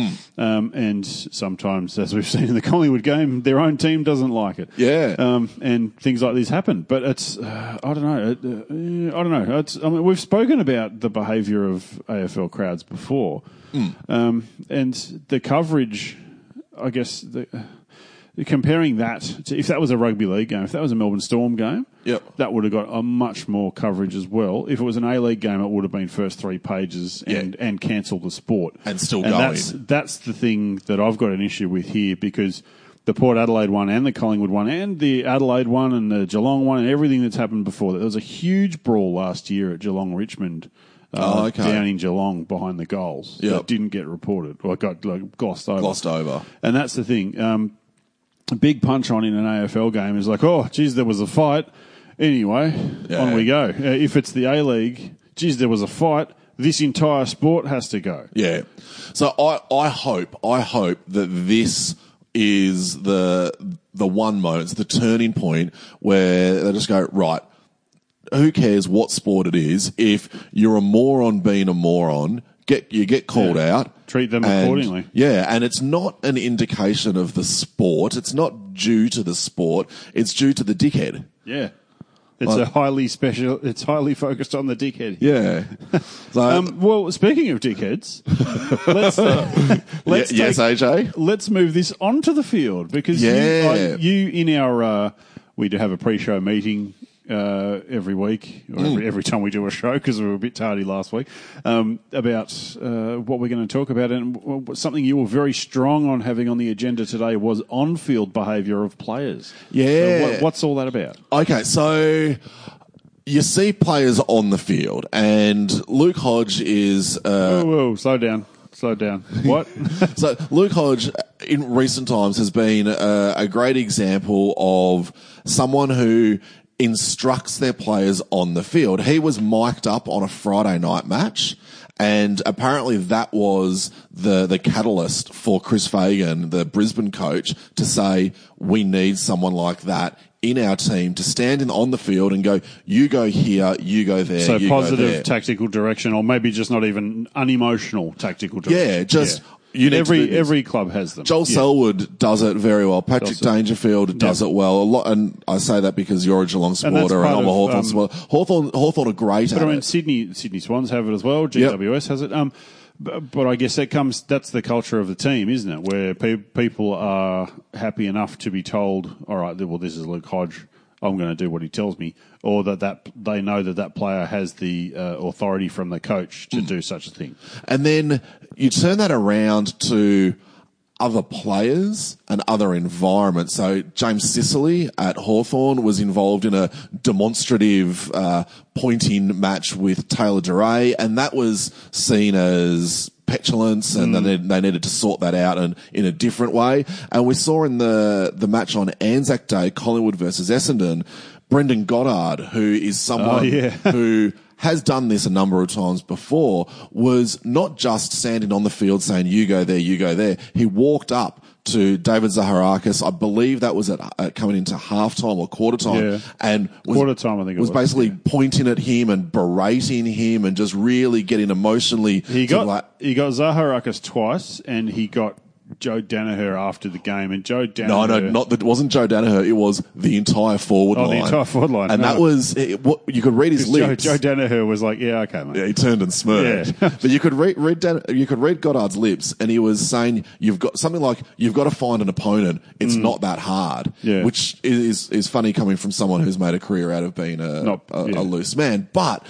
Um, and sometimes, as we've seen in the Collingwood game, their own team doesn't like it. Yeah. Um, and things like this happen. But it's, uh, I don't know. It, uh, I don't know. It's, I mean, we've spoken about the behaviour of A F L crowds before. Um, and the coverage, I guess, the, comparing that to, if that was a rugby league game, if that was a Melbourne Storm game, Yep. that would have got a much more coverage as well. If it was an A-League game, it would have been first three pages and, Yeah. and cancel the sport. And still and going. That's, that's the thing that I've got an issue with here because the Port Adelaide one and the Collingwood one and the Adelaide one and the Geelong one and everything that's happened before. There was a huge brawl last year at Geelong Richmond. Uh, Oh, okay. Down in Geelong behind the goals Yep. that didn't get reported or got like, glossed over. Glossed over. And that's the thing. Um, a big punch on in an A F L game is like, oh, geez, there was a fight. Anyway, Yeah. on we go. Uh, if it's the A-League, geez, there was a fight. This entire sport has to go. Yeah. So I, I hope, I hope that this is the, the one moment, it's the turning point where they just go, right, who cares what sport it is? If you're a moron being a moron, get you get called Yeah. out. Treat them and- accordingly. Yeah, and it's not an indication of the sport. It's not due to the sport. It's due to the dickhead. Yeah. It's Like- a highly special, it's highly focused on the dickhead. Yeah. So, Um, well, speaking of dickheads, let's, uh, let's y- yes, take- A J. let's move this onto the field because Yeah. you, uh, you in our, uh, we do have a pre-show meeting uh, every week, or Mm. every, every time we do a show because we were a bit tardy last week, um, about uh, what we're going to talk about. And w- w- something you were very strong on having on the agenda today was on-field behaviour of players. Yeah. So what, what's all that about? Okay, so you see players on the field, and Luke Hodge is. Uh, Whoa, whoa, slow down. Slow down. What? So Luke Hodge, in recent times, has been a, a great example of someone who instructs their players on the field. He was mic'd up on a Friday night match, and apparently that was the the catalyst for Chris Fagan, the Brisbane coach, to say we need someone like that in our team to stand in on the field and go, you go here, you go there, So you go positive there. tactical direction, or maybe just not even unemotional tactical direction. Yeah, just you need to every do this. every club has them. Joel Yeah. Selwood does it very well. Patrick Does it. Dangerfield does Yeah. it well. A lot, and I say that because you're a Geelong And that's supporter and, part I'm a of, Hawthorn um, supporter. Hawthorn, Hawthorn are great But at I mean, it. Sydney Sydney Swans have it as well. G W S has it. Um, but, but I guess that comes. That's the culture of the team, isn't it? Where pe- people are happy enough to be told, "All right, well, this is Luke Hodge. I'm going to do what he tells me," or that, that they know that that player has the uh, authority from the coach Hmm. to do such a thing. And then you turn that around to other players and other environments. So James Sicily at Hawthorn was involved in a demonstrative uh, pointing match with Taylor DeRay, and that was seen as petulance, and Mm. they, they needed to sort that out and in a different way. And we saw in the the match on Anzac Day, Collingwood versus Essendon, Brendan Goddard, who is someone Oh, yeah. who has done this a number of times before, was not just standing on the field saying, you go there, you go there. He walked up to David Zaharakis. I believe that was at, at coming into halftime or quarter time. Yeah. And was, Quarter time, I think it was was, basically yeah. pointing at him and berating him and just really getting emotionally. He to got like, he got Zaharakis twice, and he got Joe Danaher after the game. And Joe Danaher, no, no, not that. It wasn'tE Danaher. It was the entire forward Oh, line. the entire forward line. And No. that was it, what you could read his Joe, lips. Joe Danaher was like, "Yeah, okay, mate." Yeah, he turned and smirked. Yeah. But you could read, read Dan, you could read Goddard's lips, and he was saying, "You've got something like you've got to find an opponent. It's not that hard." Yeah. Which is is funny coming from someone who's made a career out of being a Not- a, yeah. a loose man. But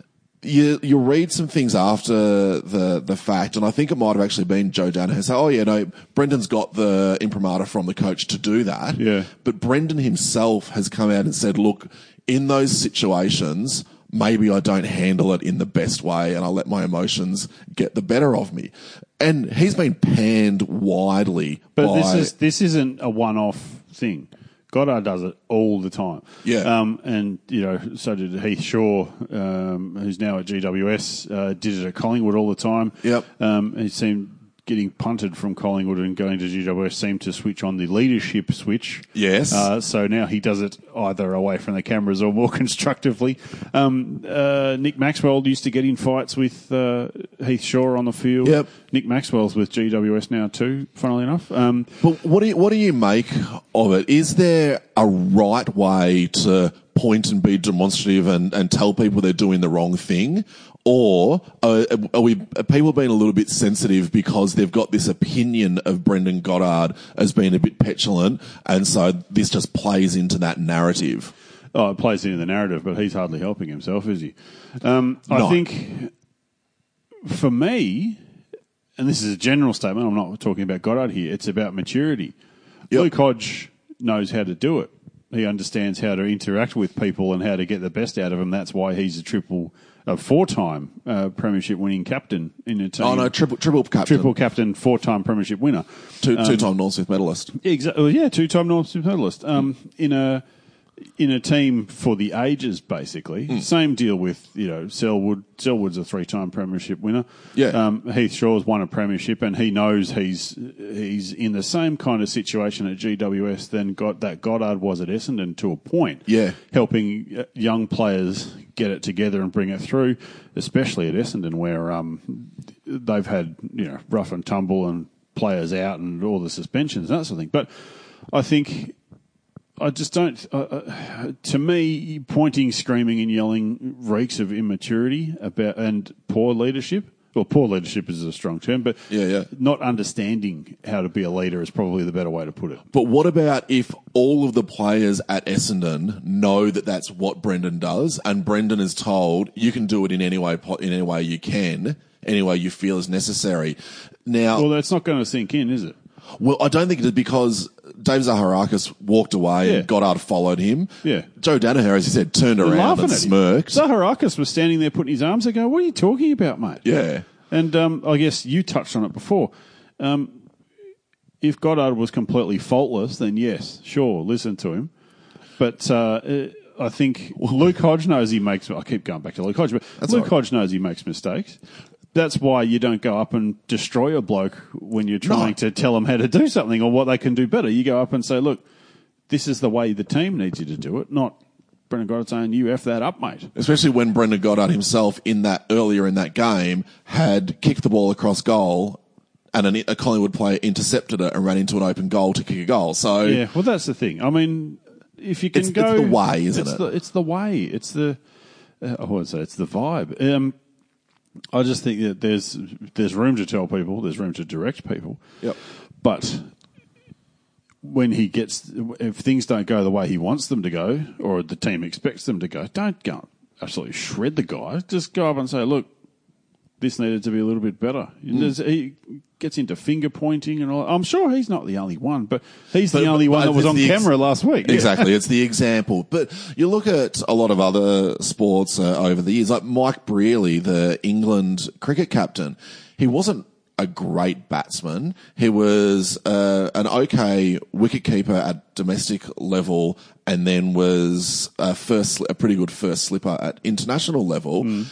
you you read some things after the the fact, and I think it might have actually been Joe Danaher say, "Oh yeah, no, Brendan's got the imprimatur from the coach to do that." Yeah. But Brendan himself has come out and said, "Look, in those situations." Maybe I don't handle it in the best way and I let my emotions get the better of me. And he's been panned widely But by... this is this isn't a one-off thing. Goddard does it all the time. Yeah. Um, and, you know, so did Heath Shaw, um, who's now at G W S, uh, did it at Collingwood all the time. Yep. Um, he seemed getting punted from Collingwood and going to G W S seemed to switch on the leadership switch. Yes. Uh, so now he does it either away from the cameras or more constructively. Um, uh, Nick Maxwell used to get in fights with uh, Heath Shaw on the field. Yep. Nick Maxwell's with G W S now too, funnily enough. Um, But what do you, what do you make of it? Is there a right way to point and be demonstrative and, and tell people they're doing the wrong thing? Or are, are we are people being a little bit sensitive because they've got this opinion of Brendan Goddard as being a bit petulant, and so this just plays into that narrative? Oh, it plays into the narrative, but he's hardly helping himself, is he? Um, I No. think for me, and this is a general statement, I'm not talking about Goddard here, it's about maturity. Yep. Luke Hodge knows how to do it. He understands how to interact with people and how to get the best out of them. That's why he's a triple, a four-time uh, premiership winning captain in a team. Oh no, triple triple captain, Triple captain, four-time premiership winner. two two time Norm Smith medalist. Exactly. Yeah, two-time Norm Smith medalist. Um, in a in a team for the ages, basically. Hmm. Same deal with you know Selwood. Selwood's a three-time premiership winner. Yeah. Um, Heath Shaw's won a premiership, and he knows he's he's in the same kind of situation at G W S than got that Goddard was at Essendon to a point. Yeah. Helping uh, young players get it together and bring it through, especially at Essendon, where um, they've had, you know, rough and tumble and players out and all the suspensions and that sort of thing. But I think I just don't. Uh, uh, to me, pointing, screaming, and yelling reeks of immaturity about and poor leadership. Well, poor leadership is a strong term, but Yeah, yeah. not understanding how to be a leader is probably the better way to put it. But what about if all of the players at Essendon know that that's what Brendan does, and Brendan is told you can do it in any way, po- in any way you can, any way you feel is necessary. Now, Well, that's not going to sink in, is it? well, I don't think it is because Dave Zaharakis walked away Yeah. and Goddard followed him. Yeah. Joe Danaher, as you said, turned They're around laughing and at him. smirked. Zaharakis was standing there putting his arms out going, what are you talking about, mate? Yeah. And um, I guess you touched on it before. Um, if Goddard was completely faultless, then yes, sure, listen to him. But uh, I think Luke Hodge knows he makes... I keep going back to Luke Hodge, but That's Luke all right. Hodge knows he makes mistakes. That's why you don't go up and destroy a bloke when you're trying No. to tell them how to do something or what they can do better. You go up and say, look, this is the way the team needs you to do it, not Brendan Goddard saying, you F that up, mate. Especially when Brendan Goddard himself in that earlier in that game had kicked the ball across goal and an, a Collingwood player intercepted it and ran into an open goal to kick a goal. So Yeah, well, that's the thing. I mean, if you can It's- go... it's the way, isn't it's it? The, it's the way. It's the... Uh, I wouldn't say it's the vibe. Um, I just think that there's there's room to tell people, there's room to direct people. Yep. But when he gets... If things don't go the way he wants them to go, or the team expects them to go, don't go absolutely shred the guy. Just go up and say, look, this needed to be a little bit better. Mm. There's- He gets into finger pointing and all. I'm sure he's not the only one, but he's But- the only but one that was it's on the ex- camera last week. Yeah. Exactly. It's the example. But you look at a lot of other sports uh, over the years, like Mike Brearley, the England cricket captain. He wasn't a great batsman. He was uh, an okay wicketkeeper at domestic level and then was a, first, a pretty good first slipper at international level. Mm.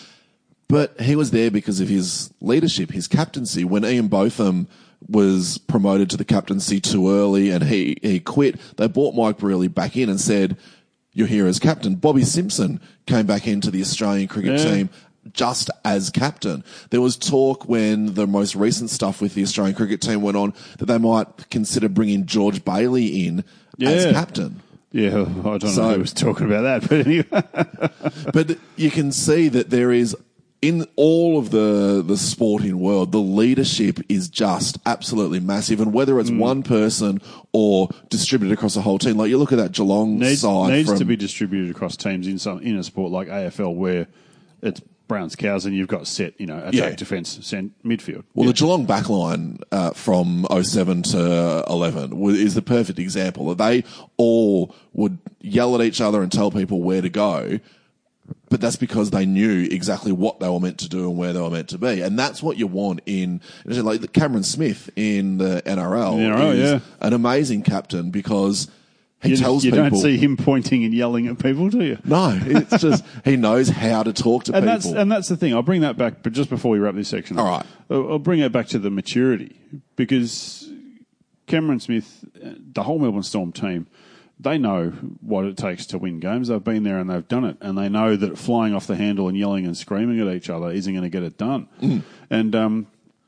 But he was there because of his leadership, his captaincy. When Ian Botham was promoted to the captaincy too early and he, he quit, they brought Mike Brearley back in and said, you're here as captain. Bobby Simpson came back into the Australian cricket Yeah. team just as captain. There was talk when the most recent stuff with the Australian cricket team went on that they might consider bringing George Bailey in as Yeah. captain. Yeah, I don't So- know who was talking about that, but anyway. But you can see that there is, in all of the, the sporting world, the leadership is just absolutely massive. And whether Mm. it's one person or distributed across the whole team, like you look at that Geelong needs side needs from, to be distributed across teams in some in a sport like A F L where it's Browns cows and you've got set, you know, attack, Yeah. defence, cent, midfield. Well, Yeah. the Geelong backline uh, from oh seven to eleven wa- is the perfect example. They all would yell at each other and tell people where to go, but that's because they knew exactly what they were meant to do and where they were meant to be. And that's what you want in, like Cameron Smith in the N R L, In the N R L, is yeah. an amazing captain because he you, tells you people. don't see him pointing and yelling at people, do you? No, it's just he knows how to talk to And people. that's and that's the thing. I'll bring that back, but just before we wrap this section up, All right. I'll, I'll bring it back to the maturity because Cameron Smith, uh, the whole Melbourne Storm team, they know what it takes to win games. They've been there and they've done it, and they know that flying off the handle and yelling and screaming at each other isn't going to get it done. Mm. And um,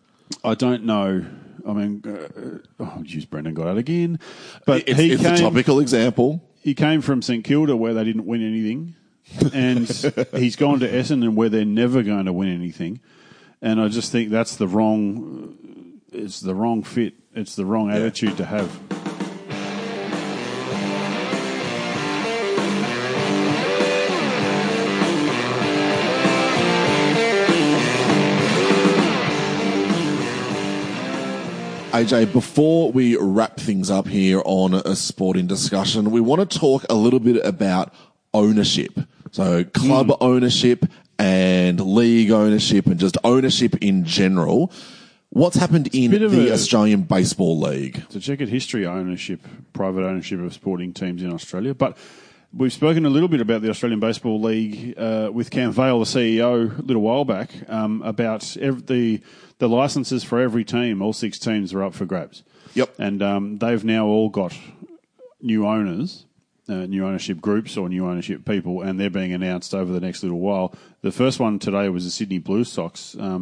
I don't know. I mean, uh, I'll use Brendan Goddard again, but it's he it's came. a topical example. He came from St Kilda where they didn't win anything, and he's gone to Essendon where they're never going to win anything. And I just think that's the wrong. It's the wrong fit. It's the wrong attitude to have. A J, before we wrap things up here on a sporting discussion, we want to talk a little bit about ownership. So club Mm. ownership and league ownership and just ownership in general. What's happened in bit of the a- Australian Baseball League? To check at history ownership, private ownership of sporting teams in Australia. But we've spoken a little bit about the Australian Baseball League uh, with Cam Vale, the C E O, a little while back, um, about ev- the the licenses for every team. All six teams are up for grabs. Yep. And um, they've now all got new owners, uh, new ownership groups or new ownership people, and they're being announced over the next little while. The first one today was the Sydney Blue Sox, um,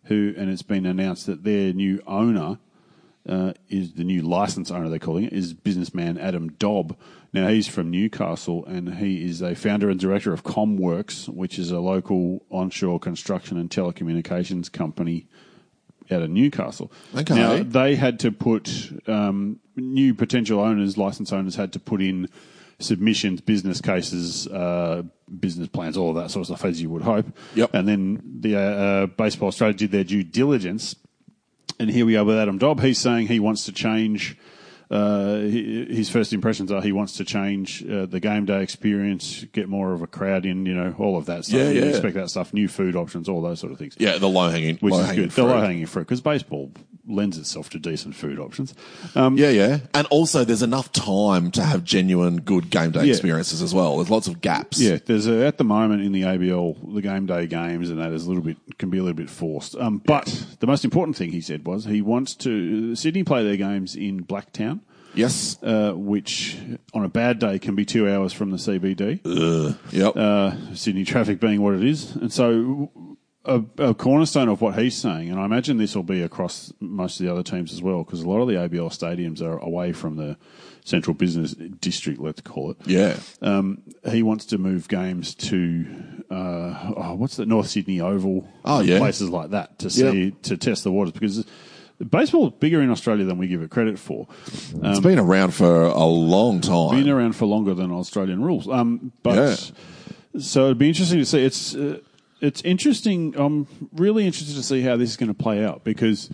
who, and it's been announced that their new owner uh, is the new license owner, they're calling it, is businessman Adam Dobb. Now, he's from Newcastle, and he is a founder and director of Comworks, which is a local onshore construction and telecommunications company out of Newcastle. Okay. Now, they had to put, um, new potential owners, license owners, had to put in submissions, business cases, uh, business plans, all of that sort of stuff, as you would hope. Yep. And then the uh, uh, Baseball Australia did their due diligence, and here we are with Adam Dobb. He's saying he wants to change. Uh, his first impressions are he wants to change uh, the game day experience, get more of a crowd in, you know, all of that stuff. Yeah, You yeah. expect that stuff, new food options, all those sort of things. Yeah, the low hanging, Which low is hanging good. fruit. The low-hanging fruit, because baseball lends itself to decent food options. Um, Yeah, yeah. And also there's enough time to have genuine good game day Yeah. experiences as well. There's lots of gaps. Yeah, there's a, at the moment in the A B L, the game day games and that is a little bit can be a little bit forced. Um, but the most important thing he said was he wants to Sydney play their games in Blacktown, Yes. uh, which on a bad day can be two hours from the C B D. Ugh. Yep. Uh, Sydney traffic being what it is, and so a, a cornerstone of what he's saying, and I imagine this will be across most of the other teams as well, because a lot of the A B L stadiums are away from the central business district, let's call it. yeah. Um, he wants to move games to uh, oh, what's the North Sydney Oval? Oh, yeah. Places like that to see Yep. to test the waters, because baseball is bigger in Australia than we give it credit for. It's been around for a long time. Been around for longer than Australian rules. Um, but so it'd be interesting to see. It's uh, it's interesting. I'm really interested to see how this is going to play out, because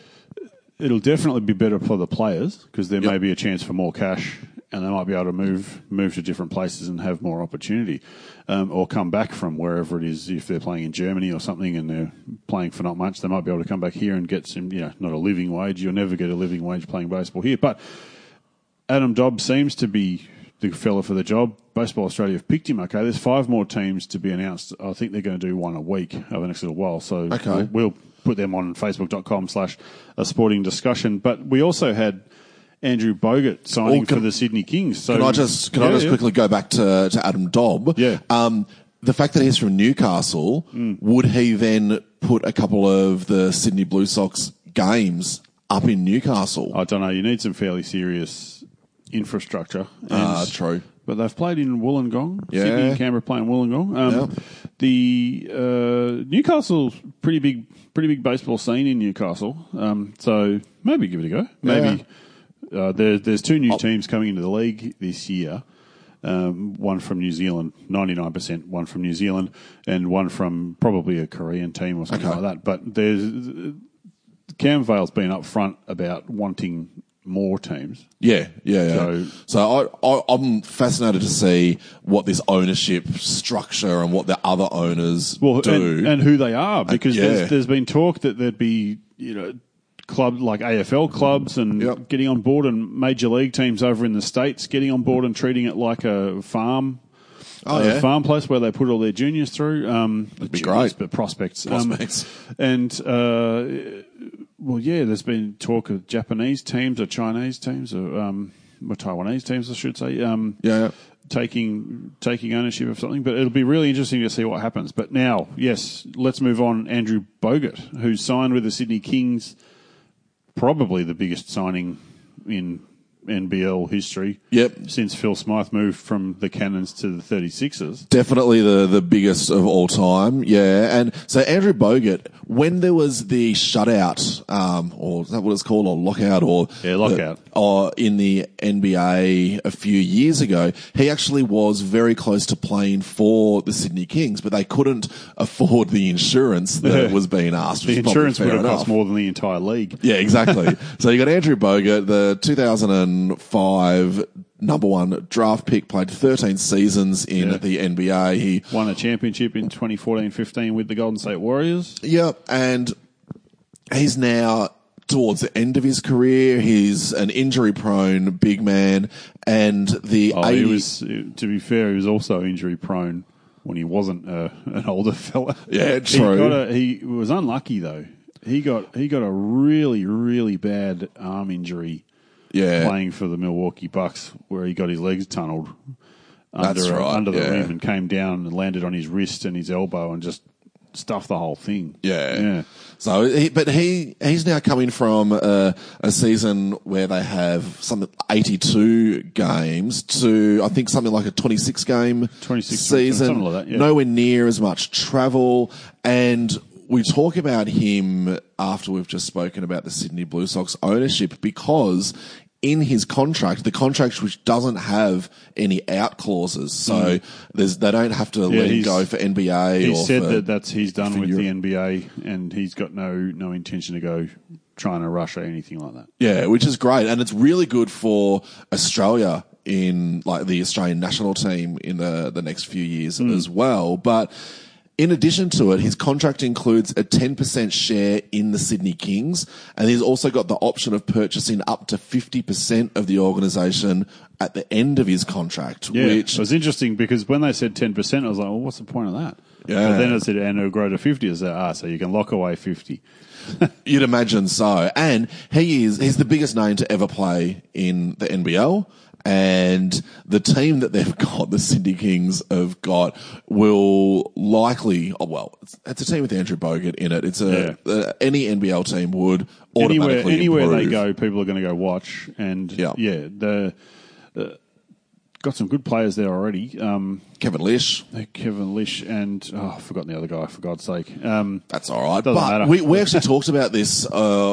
it'll definitely be better for the players, because there Yep. may be a chance for more cash, and they might be able to move move to different places and have more opportunity, um, or come back from wherever it is. If they're playing in Germany or something and they're playing for not much, they might be able to come back here and get some, you know, not a living wage. You'll never get a living wage playing baseball here. But Adam Dobb seems to be the fella for the job. Baseball Australia have picked him. Okay, there's five more teams to be announced. I think they're going to do one a week over the next little while. So Okay. we'll, we'll put them on facebook.com slash a sporting discussion. But we also had Andrew Bogut signing Oh, can- for the Sydney Kings. So Can I just can I Yeah, just yeah. quickly go back to, to Adam Dobb? Yeah. Um, the fact that he's from Newcastle, Mm. would he then put a couple of the Sydney Blue Sox games up in Newcastle? I don't know. You need some fairly serious infrastructure. Ah, And- true. But they've played in Wollongong. Yeah. Sydney and Canberra play in Wollongong. Um, The uh, Newcastle's pretty big, pretty big baseball scene in Newcastle. Um, so maybe give it a go. Maybe uh, there, there's two new teams coming into the league this year. Um, one from New Zealand, ninety-nine percent. One from New Zealand, and one from probably a Korean team or something Okay. like that. But there's Cam Vale's been up front about wanting more teams. Yeah, yeah, yeah. So- So, I, I, I'm fascinated to see what this ownership structure and what the other owners Well, do. and, and who they are, because yeah. there's, there's been talk that there'd be, you know, clubs like A F L clubs and Yep. getting on board, and major league teams over in the States getting on board and treating it like a farm. Oh, a yeah. farm place where they put all their juniors through. Um, That'd be great. but prospects. Prospects. Um, and uh, well, yeah, there's been talk of Japanese teams or Chinese teams or, um, or Taiwanese teams, I should say. Um, yeah, yeah. taking taking ownership of something, but it'll be really interesting to see what happens. But now, yes, let's move on. Andrew Bogut, who signed with the Sydney Kings, probably the biggest signing in N B L history. Yep. Since Phil Smythe moved from the Cannons to the thirty-sixers. Definitely the, the biggest of all time, yeah. And so Andrew Bogut, when there was the shutout, um, or is that what it's called, or lockout, or Yeah, lockout. the- or in the N B A a few years ago, he actually was very close to playing for the Sydney Kings, but they couldn't afford the insurance that Yeah. was being asked. The which is probably insurance would fair have cost enough. more than the entire league. Yeah, exactly. So you got Andrew Bogut, the two thousand five number one draft pick, played thirteen seasons in Yeah. the N B A. He, Won a championship in twenty fourteen fifteen with the Golden State Warriors. yep, and he's now towards the end of his career. He's an injury-prone big man, and the Oh, eighty he was, to be fair, he was also injury prone when he wasn't uh, an older fella. Yeah, He, true. got a, he was unlucky though. He got he got a really really bad arm injury yeah, playing for the Milwaukee Bucks, where he got his legs tunneled under That's right, under the yeah. rim and came down and landed on his wrist and his elbow and just stuff the whole thing. Yeah. Yeah. So, he, but he he's now coming from a, a season where they have something eighty-two games to I think something like a twenty-six game twenty-six season. Something like that, yeah. Nowhere near as much travel, and we talk about him after we've just spoken about the Sydney Blue Sox ownership because in his contract, the contract which doesn't have any out clauses, so mm. there's they don't have to yeah, let him go for N B A. He or said for, that that's he's done with Europe. the N B A, and he's got no no intention to go trying to rush or anything like that. Yeah, which is great, and it's really good for Australia in like the Australian national team in the the next few years mm. as well. But in addition to it, his contract includes a ten percent share in the Sydney Kings, and he's also got the option of purchasing up to fifty percent of the organisation at the end of his contract. Yeah, which it was interesting because when they said ten percent, I was like, well, what's the point of that? Yeah. But then it said, and it'll grow to fifty. I said, ah, so you can lock away fifty. You'd imagine so. And he is, he's the biggest name to ever play in the N B L. And the team that they've got, the Sydney Kings have got, will likely, oh, well, it's, it's a team with Andrew Bogut in it. It's a, Yeah. uh, any N B L team would Anywhere, automatically anywhere improve. they go, people are going to go watch. And Yeah. yeah, the uh, got some good players there already. Um, Kevin Lish. Kevin Lish and, oh, I've forgotten the other guy, for God's sake. Um, That's all right. Doesn't But matter. we, we actually talked about this, uh,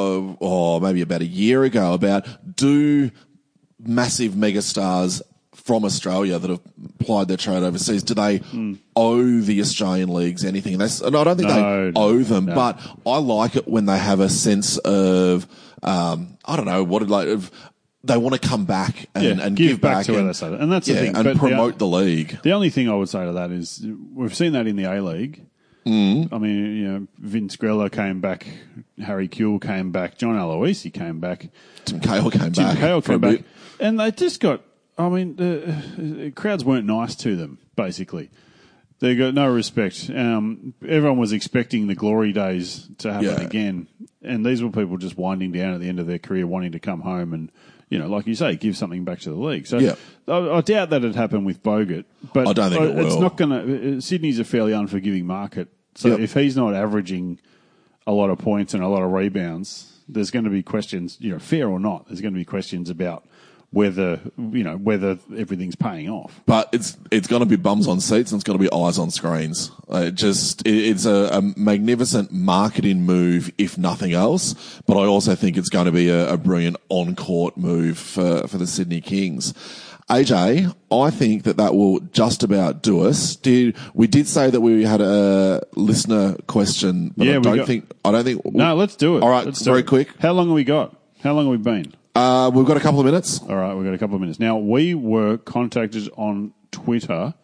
oh, maybe about a year ago, about do massive megastars from Australia that have plied their trade overseas, do they mm. owe the Australian leagues anything? That's, and I don't think no, they no, owe them, no. but I like it when they have a sense of, um, I don't know, what it like, of, they want to come back and, yeah, and give, give back, back, to and, where they started. And that's yeah, the thing. and But promote the, the league. The only thing I would say to that is we've seen that in the A-League. Mm. I mean, you know, Vince Grella came back, Harry Kuehl came back, John Aloisi came back, Tim Cahill came Tim back. Cahill for a came back, bit. and they just got. I mean, the uh, crowds weren't nice to them. Basically, they got no respect. Um, everyone was expecting the glory days to happen Yeah. again, and these were people just winding down at the end of their career, wanting to come home and, you know, like you say, give something back to the league. So Yeah. I, I doubt that it'd happen with Bogut, but I don't think it it's will. not going to. Sydney's a fairly unforgiving market, so Yep. if he's not averaging a lot of points and a lot of rebounds, there's going to be questions, you know, fair or not. There's going to be questions about whether you know whether everything's paying off. But it's it's going to be bums on seats and it's going to be eyes on screens. Uh, it just it, it's a, a magnificent marketing move, if nothing else. But I also think it's going to be a, a brilliant on court move for for the Sydney Kings. A J, I think that that will just about do us. Did we did say that we had a listener question? But Yeah, I we don't got- think I don't think. No, let's do it. All right, Let's do very it. quick. How long have we got? How long have we been? Uh, we've got a couple of minutes. All right, we've got a couple of minutes. Now, we were contacted on Twitter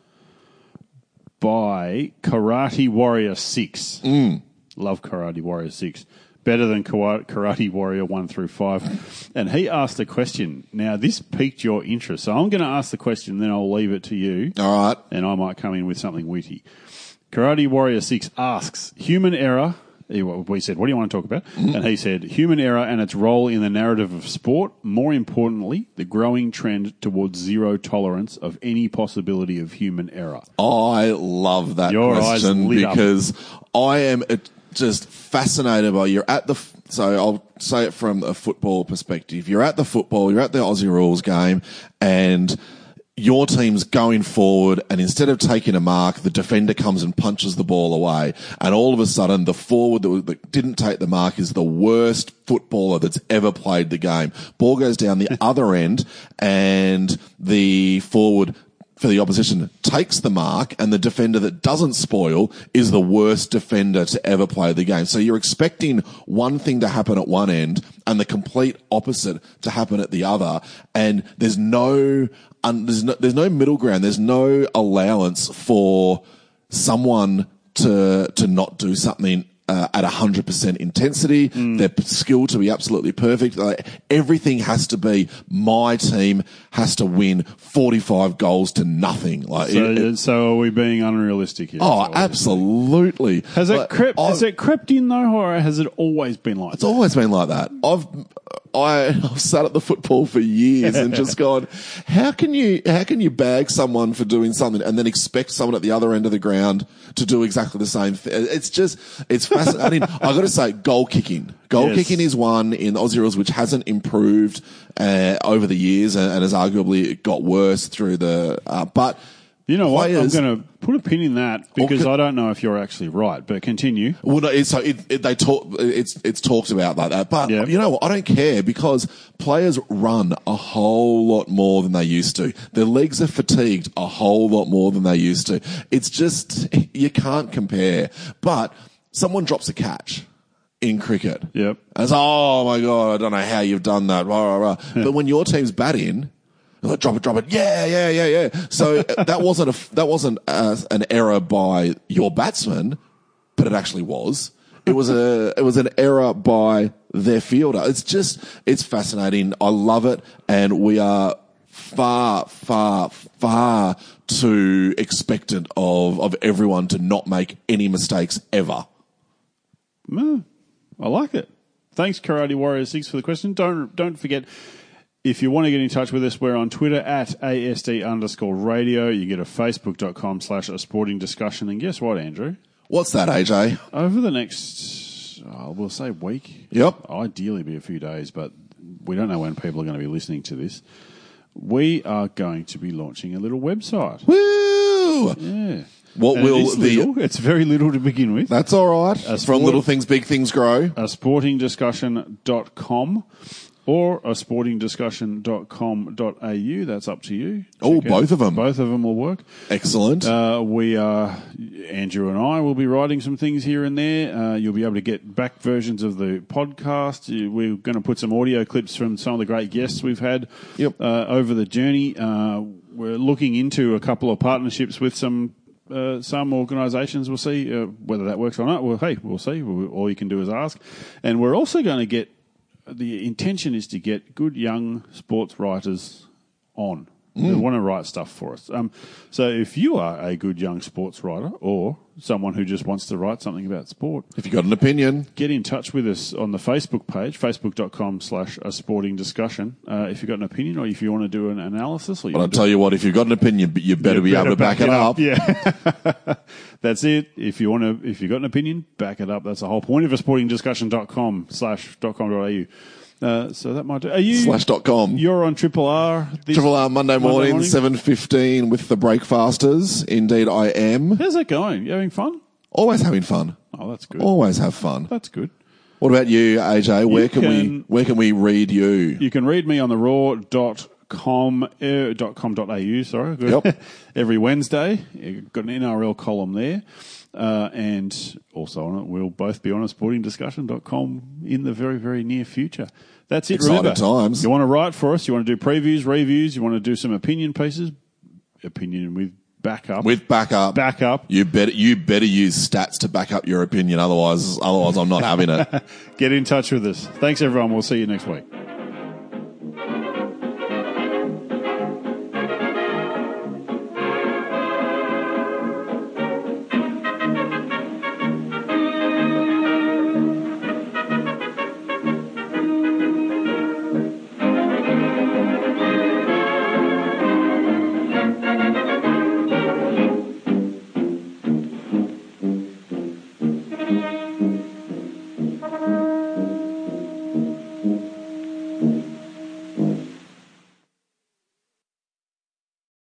by Karate Warrior six. Mm. Love Karate Warrior six. Better than Kara- Karate Warrior one through five. And he asked a question. Now, this piqued your interest. So I'm going to ask the question, then I'll leave it to you. All right. And I might come in with something witty. Karate Warrior six asks, human error... We said, what do you want to talk about? Mm-hmm. And he said, human error and its role in the narrative of sport. More importantly, the growing trend towards zero tolerance of any possibility of human error. I love that Your eyes question lit up. because I am uh, just fascinated by you're at the. f- So I'll say it from a football perspective. You're at the football. You're at the Aussie rules game, and your team's going forward, and instead of taking a mark, the defender comes and punches the ball away. And all of a sudden, the forward that, that didn't take the mark is the worst footballer that's ever played the game. Ball goes down the other end, and the forward for the opposition takes the mark, and the defender that doesn't spoil is the worst defender to ever play the game. So you're expecting one thing to happen at one end and the complete opposite to happen at the other, and there's no, um, there's no, there's no middle ground. There's no allowance for someone to to not do something Uh, at one hundred percent intensity, Mm. their skill to be absolutely perfect. Like, everything has to be, my team has to win forty-five goals to nothing. Like, So, it- it- so are we being unrealistic here? oh, So- absolutely. Has it Like, crept? I've- Has it crept in though, or has it always been like It's that? always been like that. I've I, I've sat at the football for years and just gone, how can you, how can you bag someone for doing something and then expect someone at the other end of the ground to do exactly the same thing? It's just, it's fascinating. I've got to say, goal kicking. Goal Yes. kicking is one in Aussie rules which hasn't improved, uh, over the years and, and has arguably got worse through the, uh, but, You know what? I'm players- going to put a pin in that because Okay. I don't know if you're actually right, but continue. Well, no, it's, so it, it, they talk, it's, it's talked about like that, but Yeah. you know what? I don't care because players run a whole lot more than they used to. Their legs are fatigued a whole lot more than they used to. It's just, you can't compare, but someone drops a catch in cricket. Yep. As, oh my God, I don't know how you've done that. Rah, rah, rah. But when your team's batting, oh, drop it, drop it. Yeah, yeah, yeah, yeah. So that wasn't a, that wasn't uh an error by your batsman, but it actually was. It was a, it was an error by their fielder. It's just, it's fascinating. I love it. And we are far, far, far too expectant of, of everyone to not make any mistakes ever. Mm, I like it. Thanks, Karate Warrior six, for the question. Don't don't forget, if you want to get in touch with us, we're on Twitter at A S D underscore radio. You get a facebook.com slash a sporting discussion. And guess what, Andrew? What's that, A J? Over the next, oh, we'll say week. Yep. Ideally be a few days, but we don't know when people are going to be listening to this. We are going to be launching a little website. Woo! Yeah. What And it will is the, little. It's very little to begin with. that's all right. From sport- little things, big things grow. a sporting discussion dot com or a sporting discussion dot com dot a u. That's up to you. Oh, Check out- both of them. Both of them will work. Excellent. Uh, we are, Andrew and I will be writing some things here and there. Uh, you'll be able to get back versions of the podcast. You- We're going to put some audio clips from some of the great guests we've had Yep. uh, over the journey. Uh, we're looking into a couple of partnerships with some uh, some organisations. We'll see uh, whether that works or not. Well, hey, we'll see. All you can do is ask. And we're also going to get, the intention is to get good young sports writers on. They want to write stuff for us. Um, so if you are a good young sports writer or someone who just wants to write something about sport, if you've got an opinion, get in touch with us on the Facebook page, facebook.com slash a sporting discussion. Uh, if you've got an opinion or if you want to do an analysis. Or you but I'll want to tell you what, if you've got an opinion, you better you be able to back, it up. Yeah. That's it. If you want to, if you've got an opinion, back it up. That's the whole point of a sporting discussion dot com slash dot com dot a u. Uh, so that might do. Are you, Slash dot com. You're on Triple R. This Triple R Monday morning, morning? seven fifteen with the Breakfasters. Indeed, I am. How's that going? You having fun? Always having fun. Oh, that's good. Always have fun. That's good. What about you, A J? Where can, we can- where can we read you? You can read me on the raw dot com uh, dot com dot a u. Sorry, Yep. every Wednesday. You've got an N R L column there, uh, and also on it we'll both be on a sporting discussion dot com in the very very near future. That's it. Exciting Remember, times. You want to write for us? You want to do previews, reviews? You want to do some opinion pieces? Opinion with backup. With backup. backup. You better you better use stats to back up your opinion. Otherwise, otherwise I'm not having it. Get in touch with us. Thanks, everyone. We'll see you next week.